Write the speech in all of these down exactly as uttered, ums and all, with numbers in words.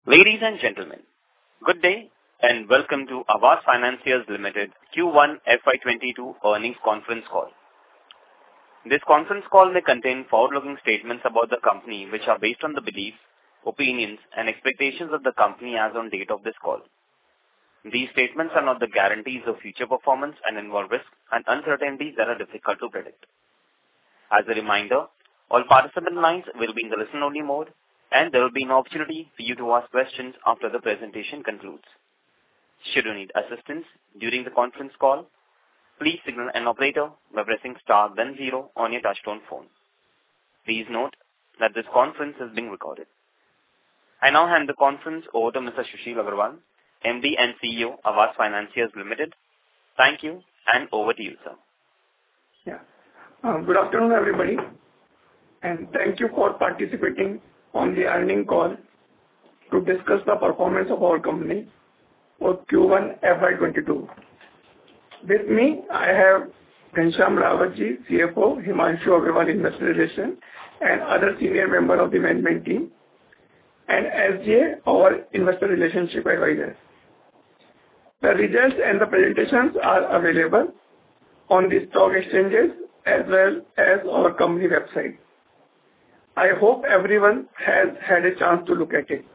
Ladies and gentlemen, good day and welcome to Aavas Financiers Limited Q one F Y twenty-two earnings conference call. This conference call may contain forward-looking statements about the company which are based on the beliefs, opinions and expectations of the company as on date of this call. These statements are not the guarantees of future performance and involve risks and uncertainties that are difficult to predict. As a reminder, all participant lines will be in the listen-only mode, and there will be an opportunity for you to ask questions after the presentation concludes. Should you need assistance during the conference call, please signal an operator by pressing star then zero on your touchtone phone. Please note that this conference is being recorded. I now hand the conference over to Mister Sushil Agarwal, M D and C E O, Aavas Financiers Limited. Thank you, and over to you, sir. Yeah. Uh, good afternoon, everybody, and thank you for participating on the earnings call to discuss the performance of our company for Q one F Y twenty-two. With me, I have Ghanshyam Rawat ji, C F O, Himanshu Agarwal, Investor Relations, and other senior member of the management team, and S G A, our Investor Relationship Advisor. The results and the presentations are available on the stock exchanges as well as our company website. I hope everyone has had a chance to look at it.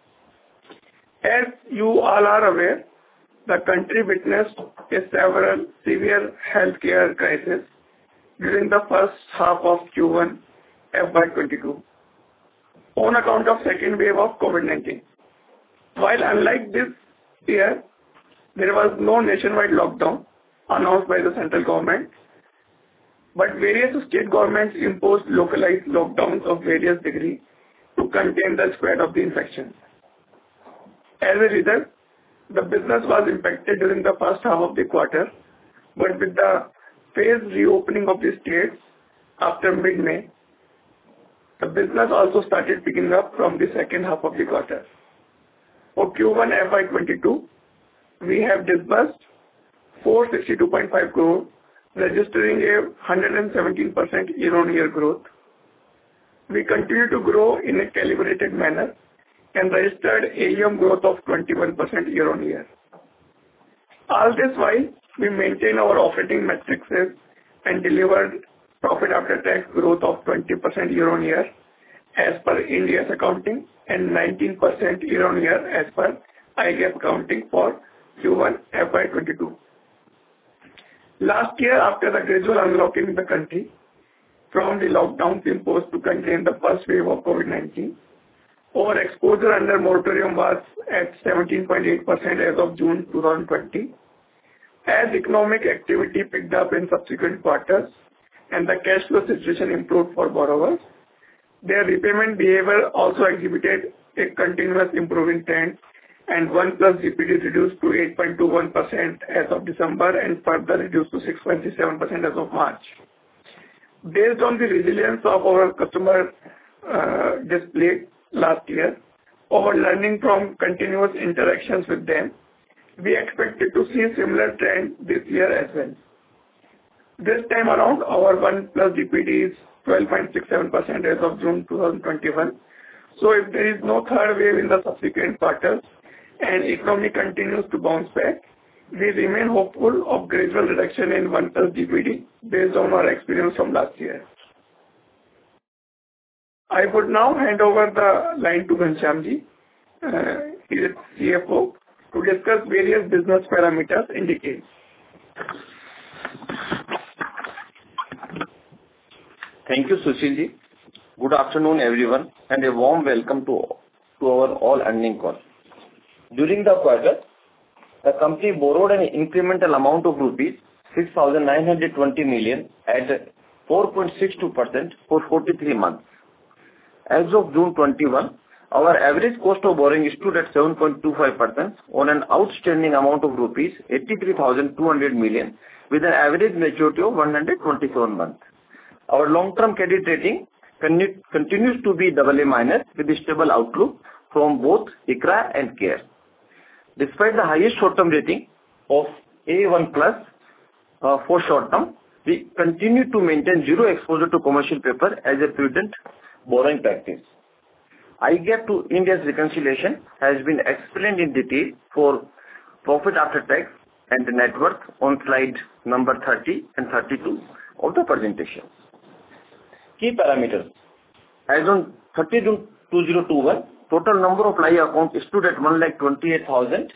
As you all are aware, the country witnessed a several severe healthcare crisis during the first half of Q one F Y twenty-two on account of second wave of COVID nineteen. While unlike this year, there was no nationwide lockdown announced by the central government, but various state governments imposed localized lockdowns of various degree to contain the spread of the infection. As a result, the business was impacted during the first half of the quarter, but with the phased reopening of the states after mid-May, the business also started picking up from the second half of the quarter. For Q one F Y twenty-two, we have disbursed four hundred sixty-two point five crore, registering a one hundred seventeen percent year-on-year growth. We continue to grow in a calibrated manner and registered A U M growth of twenty-one percent year-on-year. All this while, we maintain our operating metrics and delivered profit after tax growth of twenty percent year-on-year as per Ind A S accounting and nineteen percent year-on-year as per I G A A P accounting for Q one F Y twenty-two. Last year, after the gradual unlocking in the country from the lockdowns imposed to contain the first wave of COVID nineteen, our exposure under moratorium was at seventeen point eight percent as of June twenty twenty. As economic activity picked up in subsequent quarters and the cash flow situation improved for borrowers, their repayment behavior also exhibited a continuous improving trend, and one plus D P D reduced to eight point two one percent as of December and further reduced to six point three seven percent as of March. Based on the resilience of our customer uh, displayed last year, our learning from continuous interactions with them, we expected to see a similar trend this year as well. This time around, our one plus D P D is twelve point six seven percent as of June twenty twenty-one. So if there is no third wave in the subsequent quarters, and economy continues to bounce back, we remain hopeful of gradual reduction in one plus D P D based on our experience from last year. I would now hand over the line to Ghanshyam ji, uh, he is C F O, to discuss various business parameters in detail. Thank you, Sushil ji. Good afternoon, everyone, and a warm welcome to, to our all earnings call. During the quarter, the company borrowed an incremental amount of rupees six thousand nine hundred twenty million at four point six two percent for forty-three months. As of June twenty-one, our average cost of borrowing stood at seven point two five percent on an outstanding amount of rupees eighty-three thousand two hundred million with an average maturity of one hundred twenty-seven months. Our long-term credit rating continu- continues to be double A minus with a stable outlook from both ICRA and CARE. Despite the highest short-term rating of A one plus uh, for short-term, we continue to maintain zero exposure to commercial paper as a prudent borrowing practice. I GAAP to Ind AS reconciliation has been explained in detail for profit after tax and net worth on slide number thirty and thirty-two of the presentation. Key parameters. As on thirtieth June two thousand twenty-one, total number of live accounts stood at one lakh twenty-eight thousand.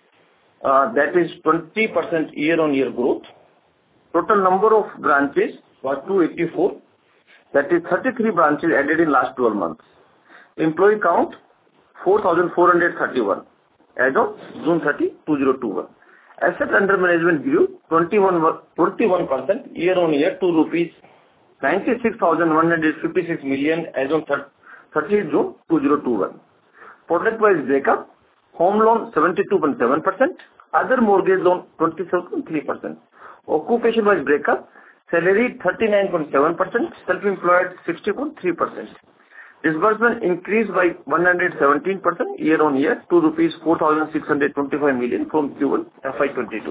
Uh, that is twenty percent year-on-year growth. Total number of branches was two hundred eighty-four. That is thirty-three branches added in last twelve months. Employee count four thousand four hundred thirty-one as of June thirtieth two thousand twenty-one. Assets under management grew twenty-one percent year-on-year to rupees ninety-six thousand one hundred fifty-six million as on thirtieth June two thousand twenty-one. Product-wise breakup: home loan seventy-two point seven percent, other mortgage loan twenty-seven point three percent. Occupation-wise breakup: salary thirty-nine point seven percent, self-employed sixty point three percent. Disbursement increased by one hundred seventeen percent year-on-year to rupees four thousand six hundred twenty-five million from Q one F Y twenty-two.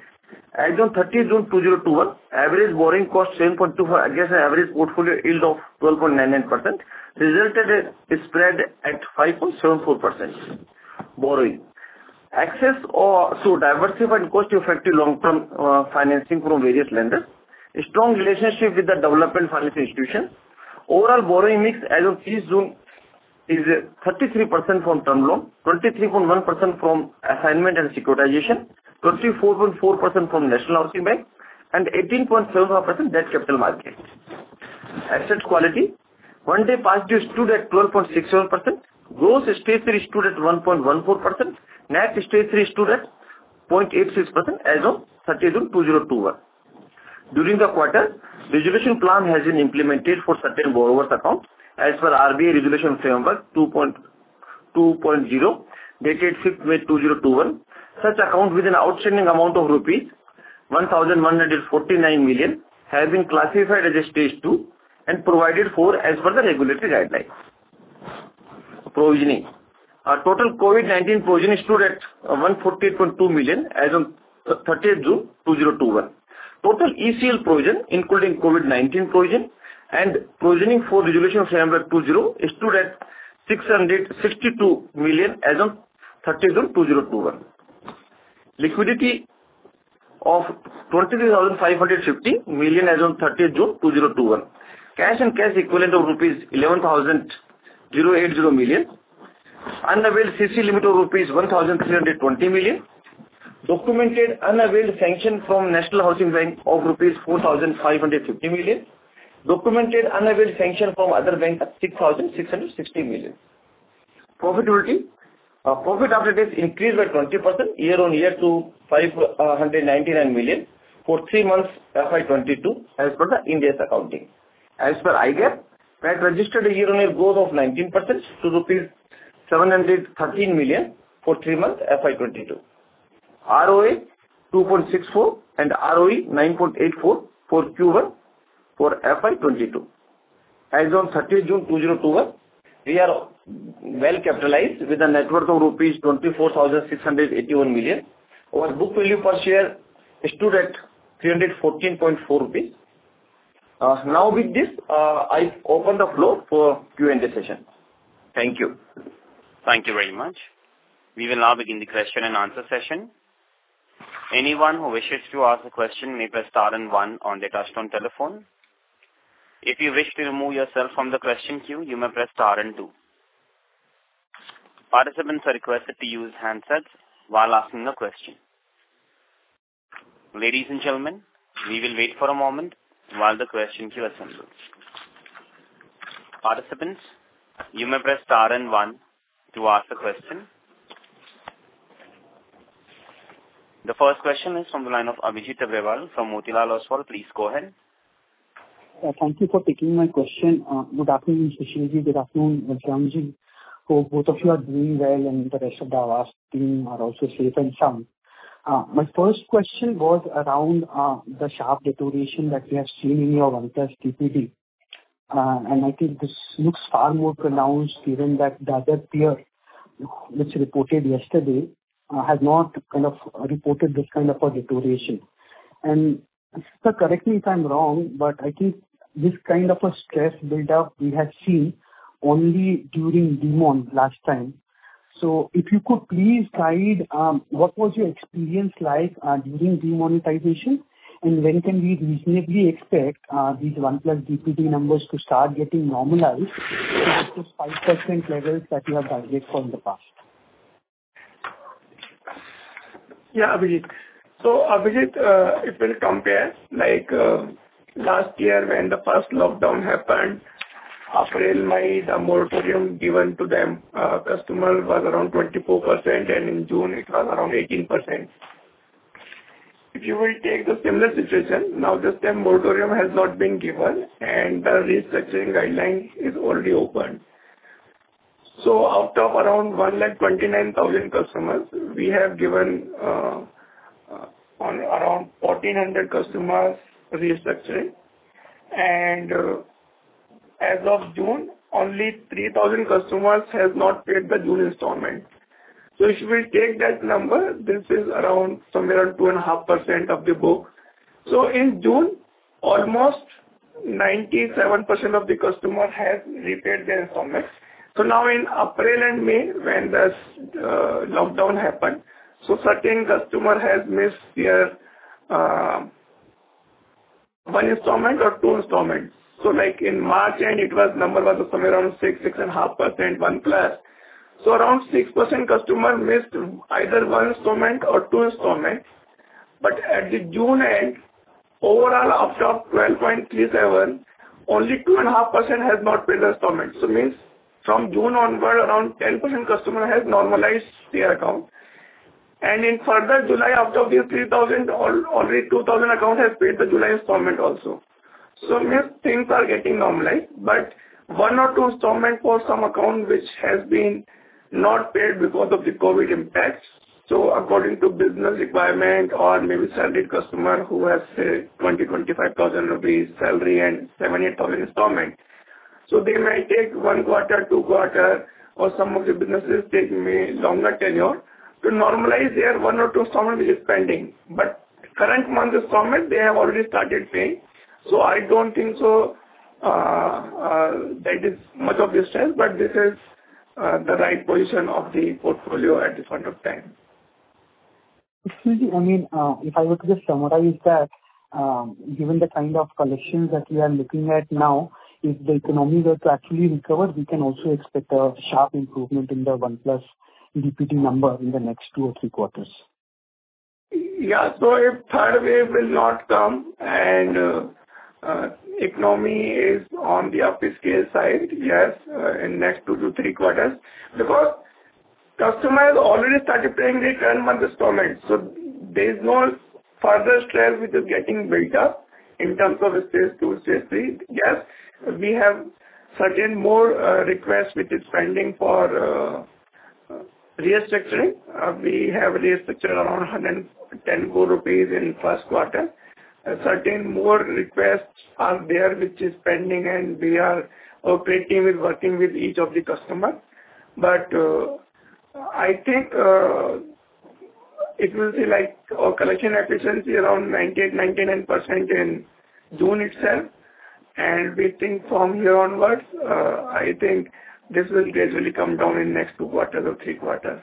As on thirtieth June two thousand twenty-one, average borrowing cost seven point two five against an average portfolio yield of twelve point nine nine percent resulted in a spread at five point seven four percent. Borrowing. Access or to diversified cost-effective long-term uh, financing from various lenders. A strong relationship with the development finance institutions. Overall borrowing mix as of thirtieth June is thirty-three percent from term loan, twenty-three point one percent from assignment and securitization, twenty-four point four percent from National Housing Bank, and eighteen point seven five percent debt capital market. Asset quality. One day past due stood at twelve point six seven percent. Gross stage three stood at one point one four percent. Net stage three stood at zero point eight six percent as of thirtieth June two thousand twenty-one. During the quarter, resolution plan has been implemented for certain borrowers' accounts as per R B I Resolution Framework two point two point zero dated fifth May two thousand twenty-one. Such accounts with an outstanding amount of rupees one thousand one hundred forty-nine million have been classified as a stage two and provided for as per the regulatory guidelines. Provisioning. Our total COVID nineteen provision stood at one hundred forty-eight point two million as on thirtieth June two thousand twenty-one. Total E C L provision, including COVID nineteen provision and provisioning for Resolution Framework two point zero, stood at six hundred sixty-two million as on thirtieth June two thousand twenty-one. Liquidity of twenty-three thousand five hundred fifty million as on thirtieth June two thousand twenty-one. Cash and cash equivalent of rupees eleven thousand eighty million. Unavailed C C limit of rupees one thousand three hundred twenty million. Documented unavailed sanction from National Housing Bank of rupees four thousand five hundred fifty million. Documented unavailed sanction from other banks six thousand six hundred sixty million. Profitability. Uh, profit after tax increased by twenty percent year-on-year to five hundred ninety-nine million for three months F Y twenty-two as per the Ind AS accounting. As per I GAAP, P A T registered a year-on-year growth of nineteen percent to rupees seven hundred thirteen million for three months F Y twenty-two. R O A two point six four and R O E nine point eight four for Q one for F Y twenty-two. As on thirtieth June two thousand twenty-one, we are well capitalized with a net worth of rupees twenty-four thousand six hundred eighty-one million. Our book value per share stood at three hundred fourteen point four rupees. Uh, now with this, uh, I open the floor for Q and A session. Thank you. Thank you very much. We will now begin the question and answer session. Anyone who wishes to ask a question may press star and one on their touchtone telephone. If you wish to remove yourself from the question queue, you may press star and two. Participants are requested to use handsets while asking a question. Ladies and gentlemen, we will wait for a moment while the question queue assembles. Participants, you may press star and one to ask a question. The first question is from the line of Abhijit Agarwal from Motilal Oswal. Please go ahead. Uh, thank you for taking my question. Uh, good afternoon, Sushilji. Good afternoon, Shyamji. Hope both of you are doing well and the rest of the Aavas team are also safe and sound. Uh, my first question was around uh, the sharp deterioration that we have seen in your one plus T P D. Uh, and I think this looks far more pronounced given that the other peer, which reported yesterday, uh, has not kind of reported this kind of a deterioration. And sir, correct me if I'm wrong, but I think this kind of a stress build-up we have seen only during demon last time. So if you could please guide, um, what was your experience like uh, during demonetization, and when can we reasonably expect uh, these OnePlus D P D numbers to start getting normalized to those five percent levels that you have guided for in the past? Yeah, Abhijit. So, Abhijit, uh, if we'll compare, like uh, last year when the first lockdown happened, April, May, the moratorium given to them, uh, customer was around twenty-four percent, and in June it was around eighteen percent. If you will take the similar situation, now this time moratorium has not been given and the restructuring guideline is already open. So out of around one lakh twenty-nine thousand customers, we have given uh, uh, on around fourteen hundred customers restructuring, and uh, as of June, only three thousand customers has not paid the June installment. So if you will take that number, this is around somewhere around two point five percent of the book. So in June, almost ninety-seven percent of the customer has repaid their installments. So now in April and May, when the uh, lockdown happened, so certain customer has missed their uh, one installment or two installments. So like in March end, it was number was somewhere around six, six and a half percent OnePlus. So around six percent customer missed either one installment or two installments. But at the June end, overall after twelve point three seven, only two and a half percent has not paid the installment. So means from June onward, around ten percent customer has normalized their account. And in further July, after these three thousand, already two thousand account has paid the July installment also. So means things are getting normalized, but one or two installment for some account which has been not paid because of the COVID impacts. So according to business requirement or maybe salaried customer who has say twenty, twenty-five thousand rupees salary and seven, eight thousand installment. So they may take one quarter, two quarter, or some of the businesses take may longer tenure to normalize their one or two installment which is pending. But current month installment, they have already started paying. So I don't think so uh, uh, that is much of the stress, but this is uh, the right position of the portfolio at this point of time. Excuse me, I mean, uh, if I were to just summarize that, um, given the kind of collections that we are looking at now, if the economy were to actually recover, we can also expect a sharp improvement in the OnePlus D P D number in the next two or three quarters. Yeah, so if third wave will not come and uh, uh, economy is on the upscale side, yes, uh, in next two to three quarters, because customers already started paying the current month installment, so there is no further stress which is getting built up in terms of stage two, stage three. Yes, we have certain more uh, requests which is pending for uh, uh, restructuring. Uh, we have restructured around one hundred ten crore rupees in first quarter. Uh, certain more requests are there which is pending, and we are, our trade team is working with each of the customer. But uh, I think uh, it will be like our collection efficiency around ninety-eight, ninety-nine percent in June itself. And we think from here onwards, uh, I think this will gradually come down in next two quarters or three quarters.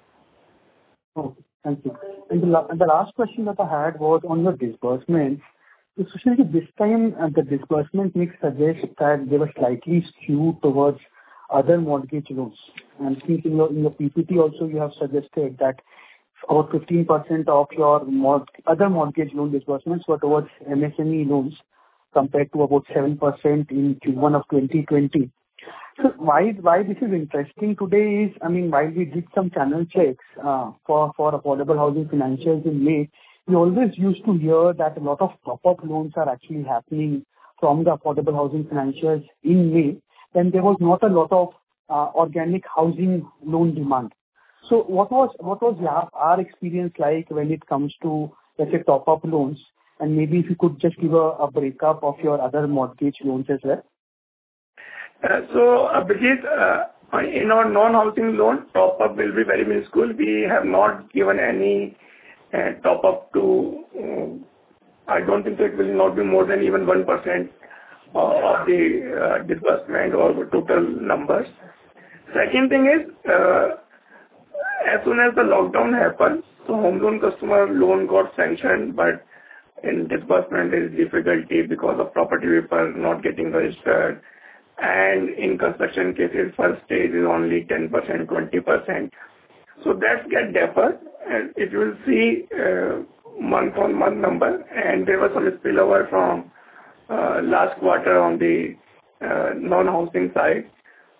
Okay, thank you. And the, la- the last question that I had was on your disbursements. Especially this time, uh, the disbursement mix suggests that they were slightly skewed towards other mortgage loans. And I think in your, in your P P T also you have suggested that about fifteen percent of your mort- other mortgage loan disbursements were towards M S M E loans, compared to about seven percent in Q one of twenty twenty. So why why this is interesting today is, I mean, while we did some channel checks uh, for, for affordable housing financials in May, we always used to hear that a lot of top-up loans are actually happening from the affordable housing financials in May, and there was not a lot of uh, organic housing loan demand. So what was what was our, our experience like when it comes to, let's say, top-up loans? And maybe if you could just give a, a breakup of your other mortgage loans as well. Uh, so, Abhijit, uh, in our non-housing loan, top-up will be very minuscule. We have not given any uh, top-up to, uh, I don't think so it will not be more than even one percent of the uh, disbursement or the total numbers. Second thing is, uh, as soon as the lockdown happened, so home loan customer loan got sanctioned, but in disbursement there is difficulty because of property paper not getting registered, and in construction cases first stage is only ten percent, twenty percent. So that get deferred, and it will see uh, month on month number, and there was some spillover from uh, last quarter on the uh, non-housing side.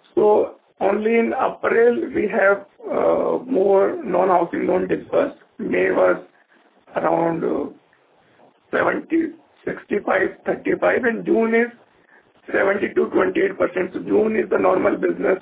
So only in April we have uh, more non-housing loan disbursed. May was around uh, seventy, sixty-five, thirty-five, and June is seventy-two, twenty-eight percent. So June is the normal business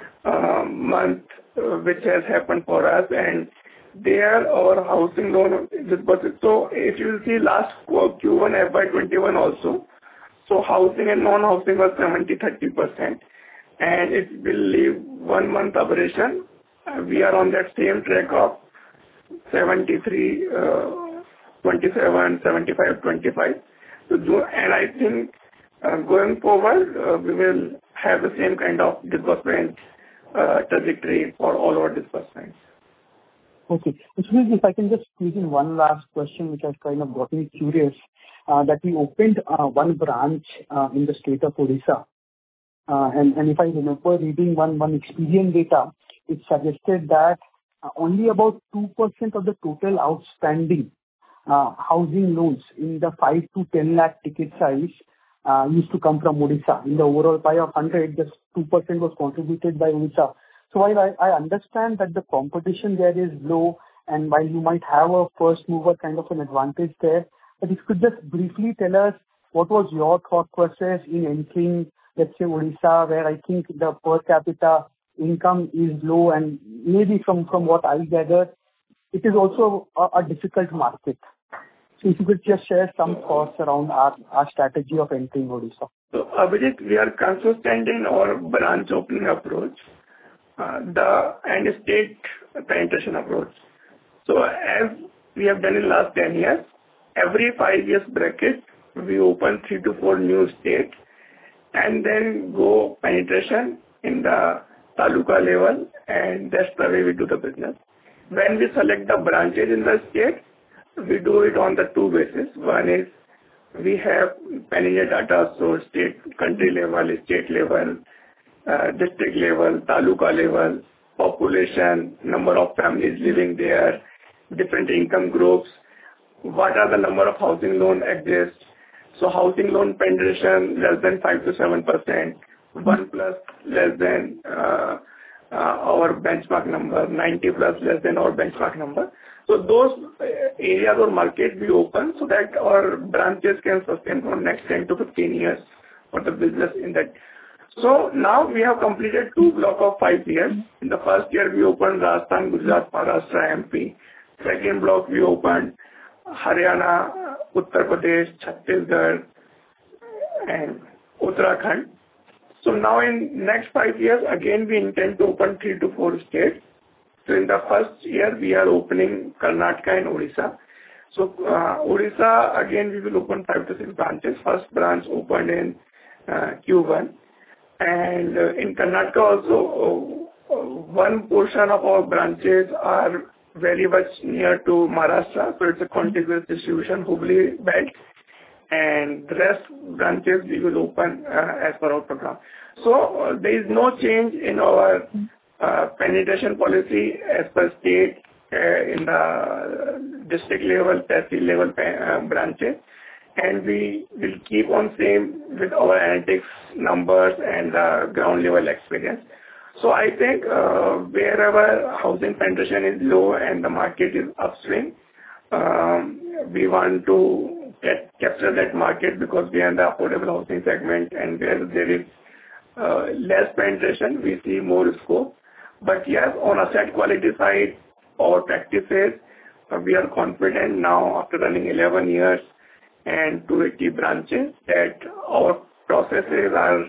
uh, month uh, which has happened for us, and there our housing loan disbursed. So if you see last Q one F Y twenty-one also, so housing and non-housing was seventy, thirty percent. And if we leave one month aberration, uh, we are on that same track of seventy-three, uh, twenty-seven, seventy-five, twenty-five. So, and I think uh, going forward, uh, we will have the same kind of disbursement uh, trajectory for all our disbursements. Okay. If I can just squeeze in one last question, which has kind of got me curious, uh, that we opened uh, one branch uh, in the state of Odisha. Uh, and, and if I remember reading one, one Experian data, it suggested that uh, only about two percent of the total outstanding uh, housing loans in the five to ten lakh ticket size uh, used to come from Odisha. In the overall pie of one hundred, just two percent was contributed by Odisha. So while I, I understand that the competition there is low, and while you might have a first mover kind of an advantage there, but if you could just briefly tell us what was your thought process in entering, let's say, Odisha, where I think the per capita income is low, and maybe from, from what I gathered, it is also a, a difficult market. So if you could just share some thoughts around our, our strategy of entering Odisha. So Abhijit, we are consistent in our branch opening approach. Uh, the and state penetration approach. So as we have done in last ten years, every five years bracket, we open three to four new states and then go penetration in the taluka level, and that's the way we do the business. When we select the branches in the state, we do it on the two bases. One is we have panel data, so state, country level, state level, Uh, district level, taluka level, population, number of families living there, different income groups, what are the number of housing loan exist. So housing loan penetration less than five to seven percent, one plus less than uh, uh, our benchmark number, ninety plus less than our benchmark number. So those areas or market we open so that our branches can sustain for next ten to fifteen years for the business in that. So now we have completed two block of five years. In the first year we opened Rajasthan, Gujarat, Maharashtra, M P. Second block we opened Haryana, Uttar Pradesh, Chhattisgarh, and Uttarakhand. So now in next five years again we intend to open three to four states. So in the first year we are opening Karnataka and Odisha. So uh, Odisha again we will open five to six branches. First branch opened in uh, Q one. And uh, in Karnataka also, uh, one portion of our branches are very much near to Maharashtra, so it's a contiguous distribution, Hubli belt, and the rest branches we will open uh, as per our program. So uh, there is no change in our uh, penetration policy as per state uh, in the district level, tehsil level uh, branches. And we will keep on same with our analytics numbers and uh, ground level experience. So I think uh, wherever housing penetration is low and the market is upswing, um, we want to get, capture that market because we are in the affordable housing segment, and where there is uh, less penetration, we see more scope. But yes, on asset quality side, our practices, uh, we are confident now after running eleven years and two hundred eighty branches that our processes are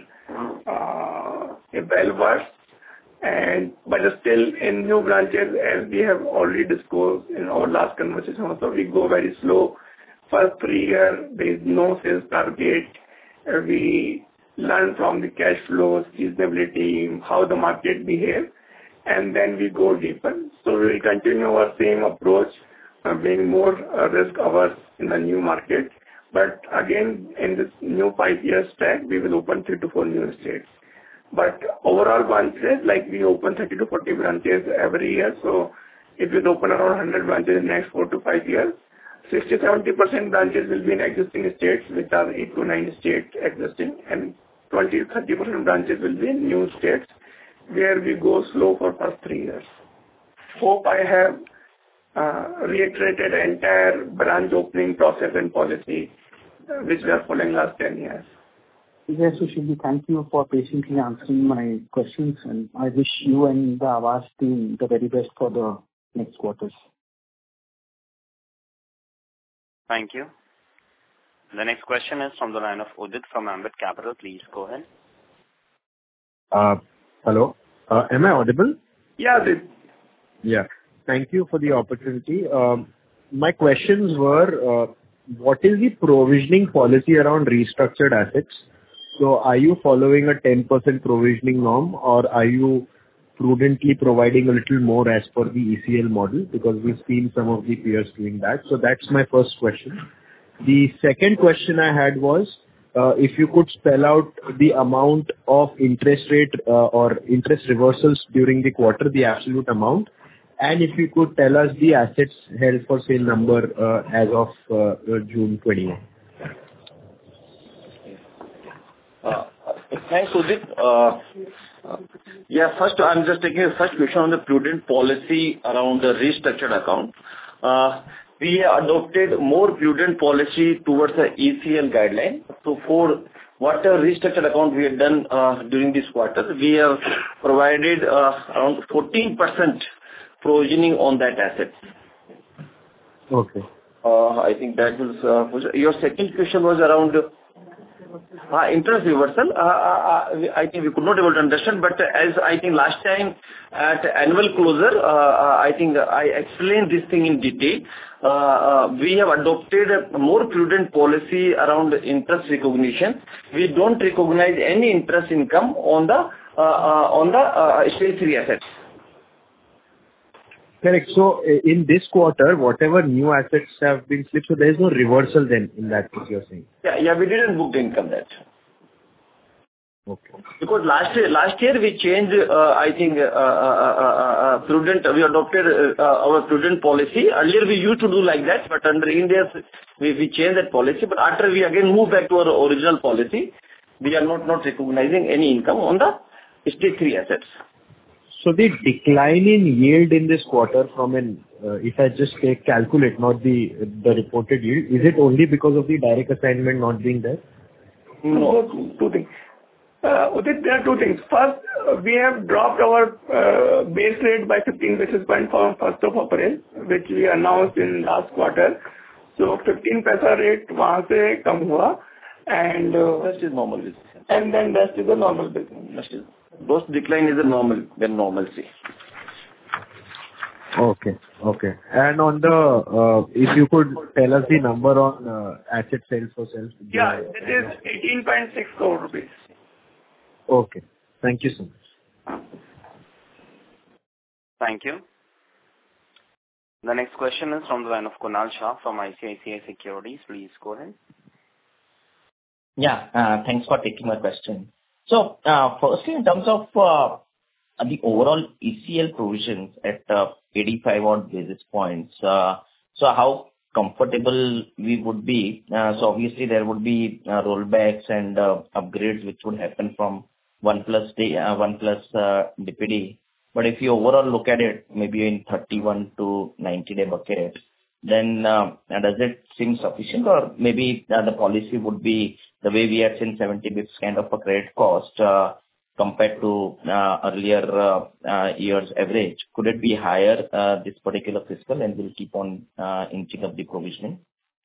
uh, well versed, and but still in new branches, as we have already disclosed in our last conversation also, we go very slow. First three years there is no sales target, uh, we learn from the cash flows, seasonality, how the market behaves, and then we go deeper. So we will continue our same approach, uh, being more uh, risk averse in the new market. But again, in this new five-year stack, we will open three to four new states. But overall branches, like we open thirty to forty branches every year. So if we open around one hundred branches in the next four to five years, sixty to seventy percent branches will be in existing states, which are eight to nine states existing, and twenty to thirty percent branches will be in new states, where we go slow for first three years. Hope I have uh, reiterated the entire branch opening process and policy, uh, which we are following last ten years. Yes, Sushilji, thank you for patiently answering my questions, and I wish you and the Aavas team the very best for the next quarters. Thank you. The next question is from the line of Udit from Ambit Capital. Please go ahead. Uh, hello. Uh, am I audible? Yeah, Udit. Yeah. Thank you for the opportunity. Um, my questions were, uh, what is the provisioning policy around restructured assets? So are you following a ten percent provisioning norm, or are you prudently providing a little more as per the E C L model? Because we've seen some of the peers doing that. So that's my first question. The second question I had was, uh, if you could spell out the amount of interest rate uh, or interest reversals during the quarter, the absolute amount, and if you could tell us the assets held for sale number uh, as of uh, June twentieth. Uh, Thanks, Udit. Uh, uh, Yeah, first, I'm just taking the first question on the prudent policy around the restructured account. Uh, We adopted more prudent policy towards the E C L guideline. So for whatever restructured account we have done uh, during this quarter, we have provided uh, around fourteen percent provisioning on that asset. Okay. Uh, I think that was uh, your second question was around Uh, interest reversal. Uh, uh, I think we could not able to understand, but as I think last time at annual closure, uh, uh, I think I explained this thing in detail. Uh, uh, we have adopted a more prudent policy around interest recognition. We don't recognize any interest income on the uh, uh, on the uh, stage three assets. Correct. So in this quarter, whatever new assets have been slipped, so there is no reversal then in that, what you're saying? Yeah, yeah, we didn't book the income that. Okay. Because last year, last year we changed, uh, I think, uh, uh, uh, uh, prudent, we adopted uh, our prudent policy. Earlier we used to do like that, but under India, we, we changed that policy. But after we again moved back to our original policy, we are not, not recognizing any income on the stage three assets. So the decline in yield in this quarter from an, uh, if I just take calculate, not the the reported yield, is it only because of the direct assignment not being there? No, two, two things. Uh, Udit, there are two things. First, uh, we have dropped our uh, base rate by fifteen basis points from first of April, which we announced in last quarter. So fifteen paisa rate वहाँ से कम हुआ, and uh, Rest is normal business. and then rest is the normal business. Rest is, those decline is a normal, then normalcy. Okay. Okay. And on the, uh, if you could tell us the number on uh, asset sales for sales. Yeah, it is eighteen point six crore rupees. Okay. Thank you so much. Thank you. The next question is from the line of Kunal Shah from I C I C I Securities. Please go ahead. Yeah, uh, thanks for taking my question. So, uh, firstly, in terms of uh, the overall E C L provisions at uh, eighty-five odd basis points, uh, so how comfortable we would be? Uh, so obviously there would be uh, rollbacks and uh, upgrades which would happen from one plus day, uh, one plus uh, D P D. But if you overall look at it, maybe in thirty-one to ninety day bucket, then uh, does it seem sufficient, or maybe uh, the policy would be the way we had seen seventy basis points kind of a credit cost uh, compared to uh, earlier uh, uh, years average? Could it be higher uh, this particular fiscal, and will keep on uh, inching up the provisioning?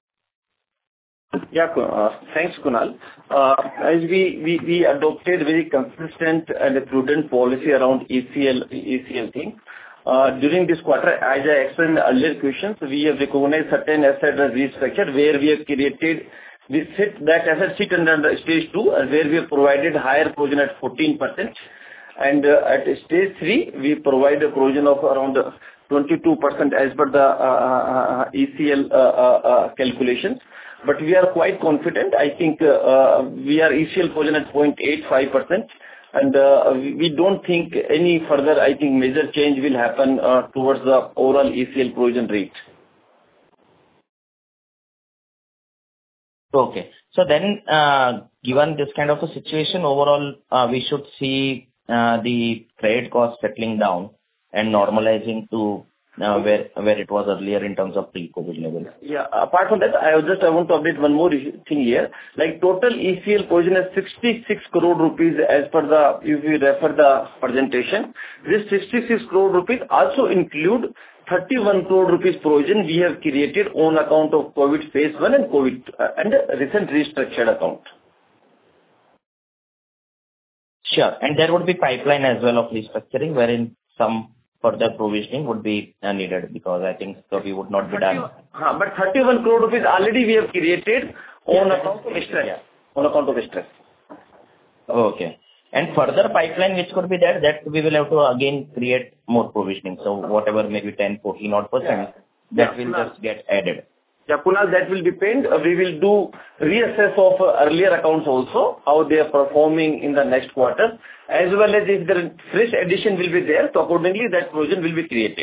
Yeah, uh, thanks, Kunal. Uh, As we we we adopted very consistent and a prudent policy around E C L E C L thing. Uh, During this quarter, as I explained in earlier questions, we have recognized certain asset as restructured, where we have created we sit that asset sit under the stage two, uh, where we have provided higher provision at fourteen percent. And uh, at stage three, we provide a provision of around uh, twenty-two percent as per the uh, uh, E C L uh, uh, uh, calculations. But we are quite confident. I think uh, uh, we are E C L provision at zero point eight five percent. And uh, we we don't think any further, I think, major change will happen uh, towards the overall E C L provision rate. Okay. So then, uh, given this kind of a situation, overall, uh, we should see uh, the credit cost settling down and normalizing to uh, where where it was earlier in terms of pre-COVID levels. Yeah. Apart from that, I would just I want to update one more issue- thing here. Like total E C L provision is sixty-six crore rupees as per the, if you refer the presentation. This sixty-six crore rupees also include thirty-one crore rupees provision we have created on account of COVID phase one and COVID uh, and recent restructured account. Sure. And there would be pipeline as well of restructuring, wherein some further provisioning would be uh, needed, because I think so we would not be done. Uh, but thirty-one crore rupees already we have created on Yeah, account of stress. yeah. On account of stress. Okay. And further pipeline which could be there, that we will have to again create more provisioning. So whatever maybe ten, fourteen odd percent, that Yeah. will just get added. Yeah, Kunal, that will be paid. Uh, we will do reassess of uh, earlier accounts also, how they are performing in the next quarter, as well as if the fresh addition will be there, so accordingly that provision will be created.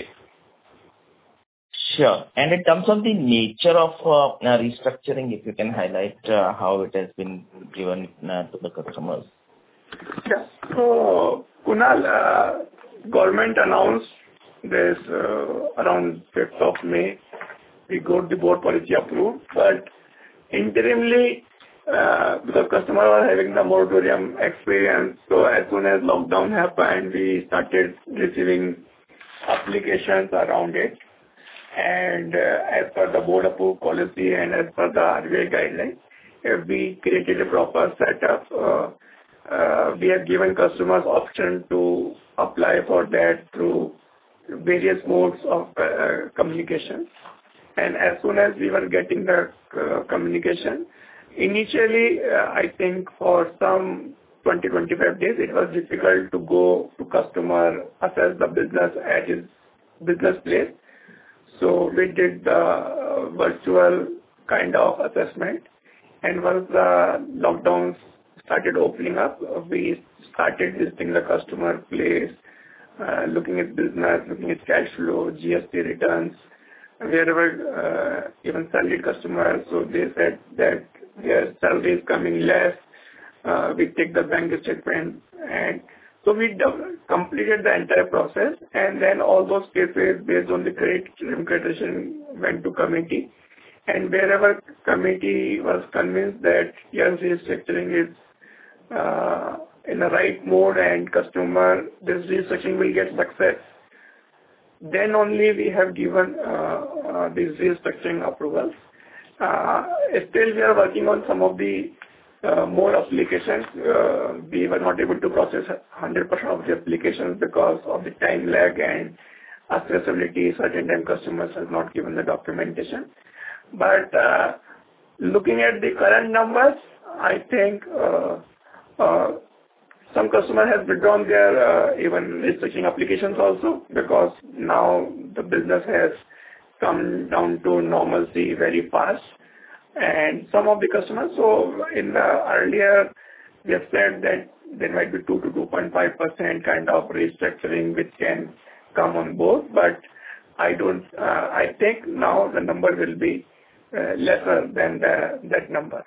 Sure. And in terms of the nature of uh, uh, restructuring, if you can highlight uh, how it has been given uh, to the customers. Yeah. So, Kunal, uh, government announced this uh, around fifth of May. We got the board policy approved, but interimly, uh, because customers are having the moratorium experience, so as soon as lockdown happened, we started receiving applications around it. And uh, as per the board approved policy and as per the R B I guidelines, if we created a proper setup, uh, uh, we have given customers option to apply for that through various modes of uh, communication. And as soon as we were getting the uh, communication, initially, uh, I think for some twenty to twenty-five days, it was difficult to go to customer, assess the business at his business place. So we did the uh, virtual kind of assessment. And once the lockdowns started opening up, we started visiting the customer place, uh, looking at business, looking at cash flow, G S T returns, wherever uh, even salaried customers, so they said that their salary is coming less, uh, we take the bank statement, and so we do- completed the entire process, and then all those cases based on the credit criteria went to committee, and wherever committee was convinced that yes, restructuring is uh, in the right mode and customer, this restructuring will get success, then only we have given uh, uh, these restructuring approvals. Uh, Still, we are working on some of the uh, more applications. Uh, We were not able to process one hundred percent of the applications because of the time lag and accessibility. Certain time customers have not given the documentation. But uh, looking at the current numbers, I think uh, uh, some customer has withdrawn their uh, even restructuring applications also, because now the business has come down to normalcy very fast. And some of the customers, so in the earlier, we have said that there might be two to two point five percent kind of restructuring which can come on board, but I don't, uh, I think now the number will be uh, lesser than the, that number.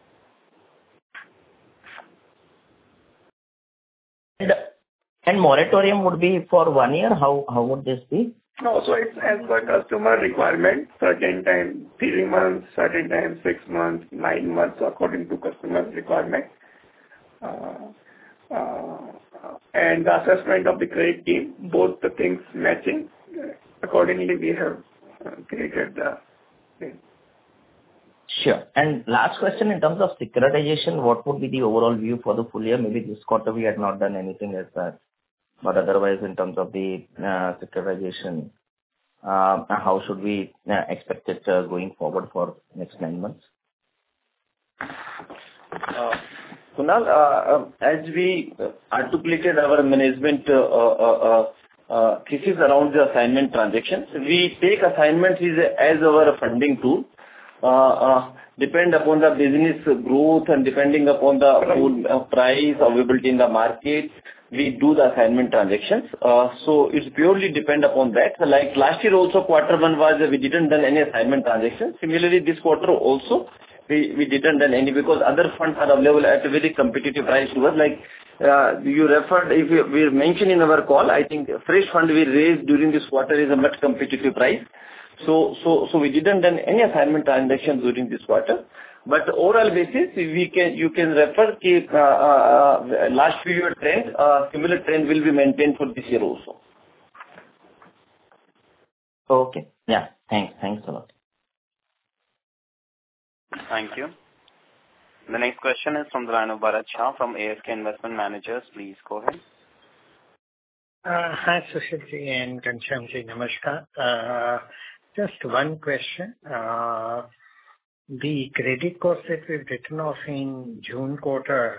And, and moratorium would be for one year? How how would this be? No, so it's as per customer requirement, certain time three months, certain time six months, nine months, according to customer's requirement. Uh, uh, and the assessment of the credit team, both the things matching. Accordingly, we have uh, created the thing. Sure. And last question, in terms of securitization, what would be the overall view for the full year? Maybe this quarter we had not done anything as that, but otherwise in terms of the uh, securitization, uh, how should we uh, expect it uh, going forward for next nine months? Uh, Kunal, uh, as we articulated our management uh, uh, uh, uh, thesis around the assignment transactions, we take assignments as our funding tool. Uh, uh, depend upon the business growth and depending upon the whole uh, price availability in the market, we do the assignment transactions. Uh, so it's purely depend upon that. So like last year also quarter one was uh, we didn't done any assignment transactions. Similarly, this quarter also we, we didn't done any because other funds are available at a very competitive price to us. Like uh, you referred, if we, we mentioned in our call, I think fresh fund we raised during this quarter is a much competitive price. So, so, so we didn't done any assignment transactions during this quarter. But overall basis, we can, you can refer to uh, uh, last few year trend, uh, similar trend will be maintained for this year also. Okay. Yeah. Thanks. Thanks a lot. Thank you. The next question is from the line of Bharat Shah from A S K Investment Managers. Please go ahead. Uh, hi, Sushilji and Ghanshyamji. Namaskar. Uh, just one question. Uh, the credit cost that we've written off in June quarter,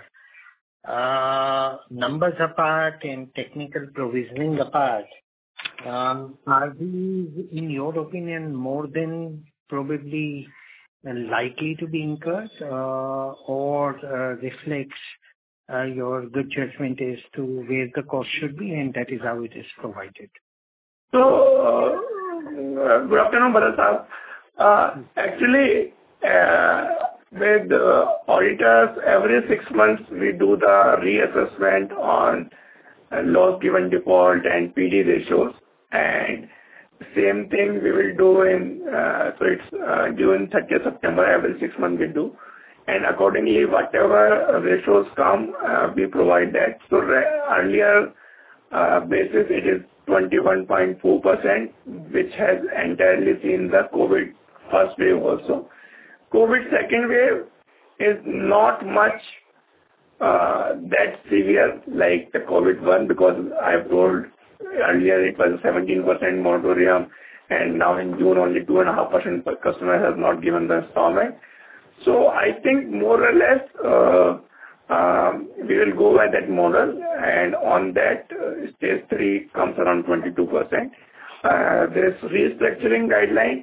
uh, numbers apart and technical provisioning apart, um, are these, in your opinion, more than probably likely to be incurred uh, or uh, reflects uh, your good judgment as to where the cost should be and that is how it is provided? So, uh, good afternoon, Bharat Sahab. Uh, actually, uh, with uh, auditors, every six months we do the reassessment on uh, loss given default and P D ratios. And same thing we will do in, uh, so it's uh, June thirtieth September, every six months we do. And accordingly, whatever ratios come, uh, we provide that. So re- earlier uh, basis, it is twenty-one point four percent, which has entirely seen the COVID first wave also. COVID second wave is not much uh, that severe like the COVID one, because I've told earlier it was a seventeen percent moratorium, and now in June only two point five percent per customer has not given the installment. So I think more or less uh, um, we will go by that model, and on that uh, stage three comes around twenty-two percent. Uh, this restructuring guideline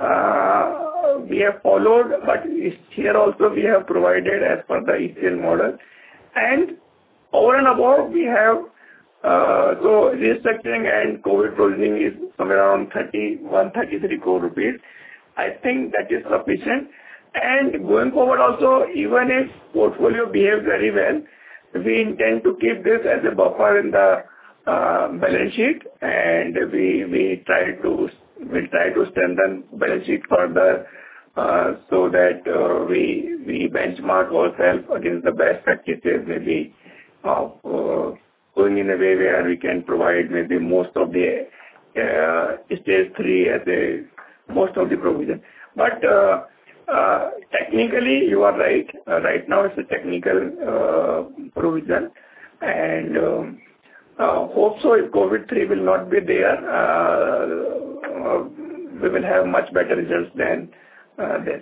uh, we have followed, but here also we have provided as per the E C L model, and over and above we have uh, so restructuring and COVID provisioning is somewhere around thirty-one, thirty-three crore rupees. I think that is sufficient. And going forward also, even if portfolio behaves very well, we intend to keep this as a buffer in the uh, balance sheet, and we we try to we try to strengthen balance sheet further uh, so that uh, we we benchmark ourselves against the best practices, maybe of uh, going in a way where we can provide maybe most of the uh, stage three as a most of the provision. But uh, uh, technically, you are right. Uh, right now, it's a technical uh, provision, and um, uh, hope so. If COVID three will not be there, uh, uh, we will have much better results than uh, this.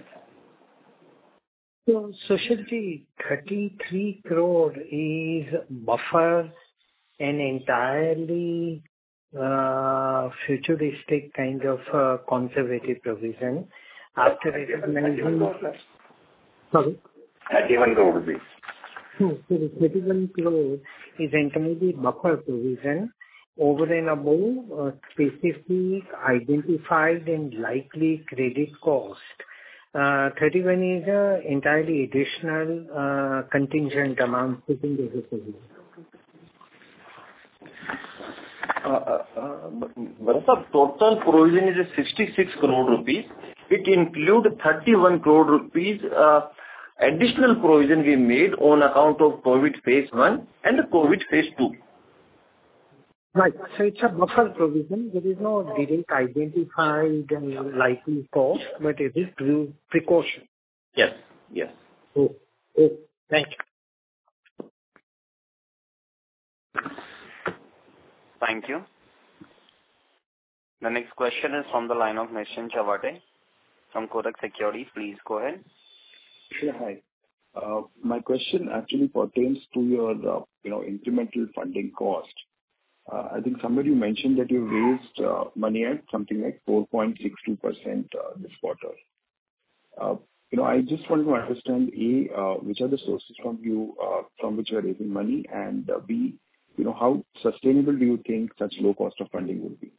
So, Sushilji, thirty-three crore is buffer an entirely uh, futuristic kind of uh, conservative provision after recognizing... Sorry? thirty-one crore rupees. So the thirty-one crore is entirely buffer provision over and above uh, specific identified and likely credit cost. Uh, thirty-one is uh, entirely additional uh, contingent amount sitting as a provision. Uh, uh, uh, total provision is sixty-six crore rupees. It includes thirty-one crore rupees uh, additional provision we made on account of COVID phase one and the COVID phase two. Right. So it's a buffer provision. There is no direct identified uh, likely cost, but it is pre- precaution. Yes. Yes. Oh, oh, thank you. Thank you. The next question is from the line of Nischint Chawathe from Kotak Securities. Please go ahead. Yeah, hi. Uh, My question actually pertains to your, uh, you know, incremental funding cost. Uh, I think somebody mentioned that you raised uh, money at something like four point six two percent uh, this quarter. Uh, You know, I just wanted to understand, A, uh, which are the sources from you, uh, from which you are raising money, and uh, B, you know, how sustainable do you think such low cost of funding will be?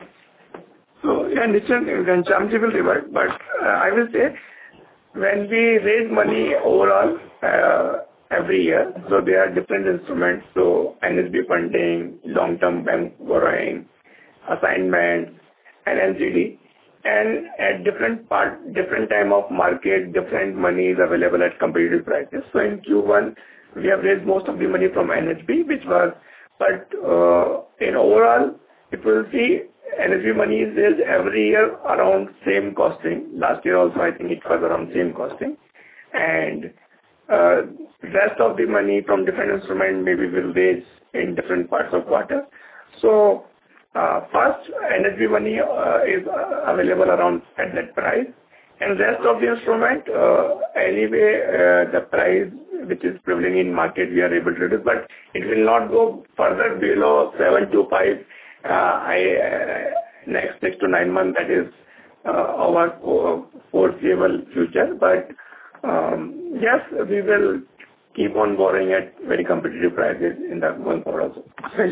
So, yeah, Nischint, Ghanshyamji will revert, but uh, I will say when we raise money overall uh, every year, so there are different instruments, so N H B funding, long-term bank borrowing, assignments, and N C D. And at different part, different time of market, different money is available at competitive prices. So in Q one, we have raised most of the money from N H B, which was, but uh, in overall, if you will see, N H B money is raised every year around same costing. Last year also, I think it was around same costing. And uh, rest of the money from different instruments maybe will raise in different parts of quarter. So, Uh, first, N H B money uh, is uh, available around at that price, and rest of the instrument, uh, anyway, uh, the price which is prevailing in market, we are able to reduce, but it will not go further below seven to five uh, I, uh, next six to nine months. That is uh, our foreseeable future. But um, yes, we will keep on borrowing at very competitive prices in the going forward also.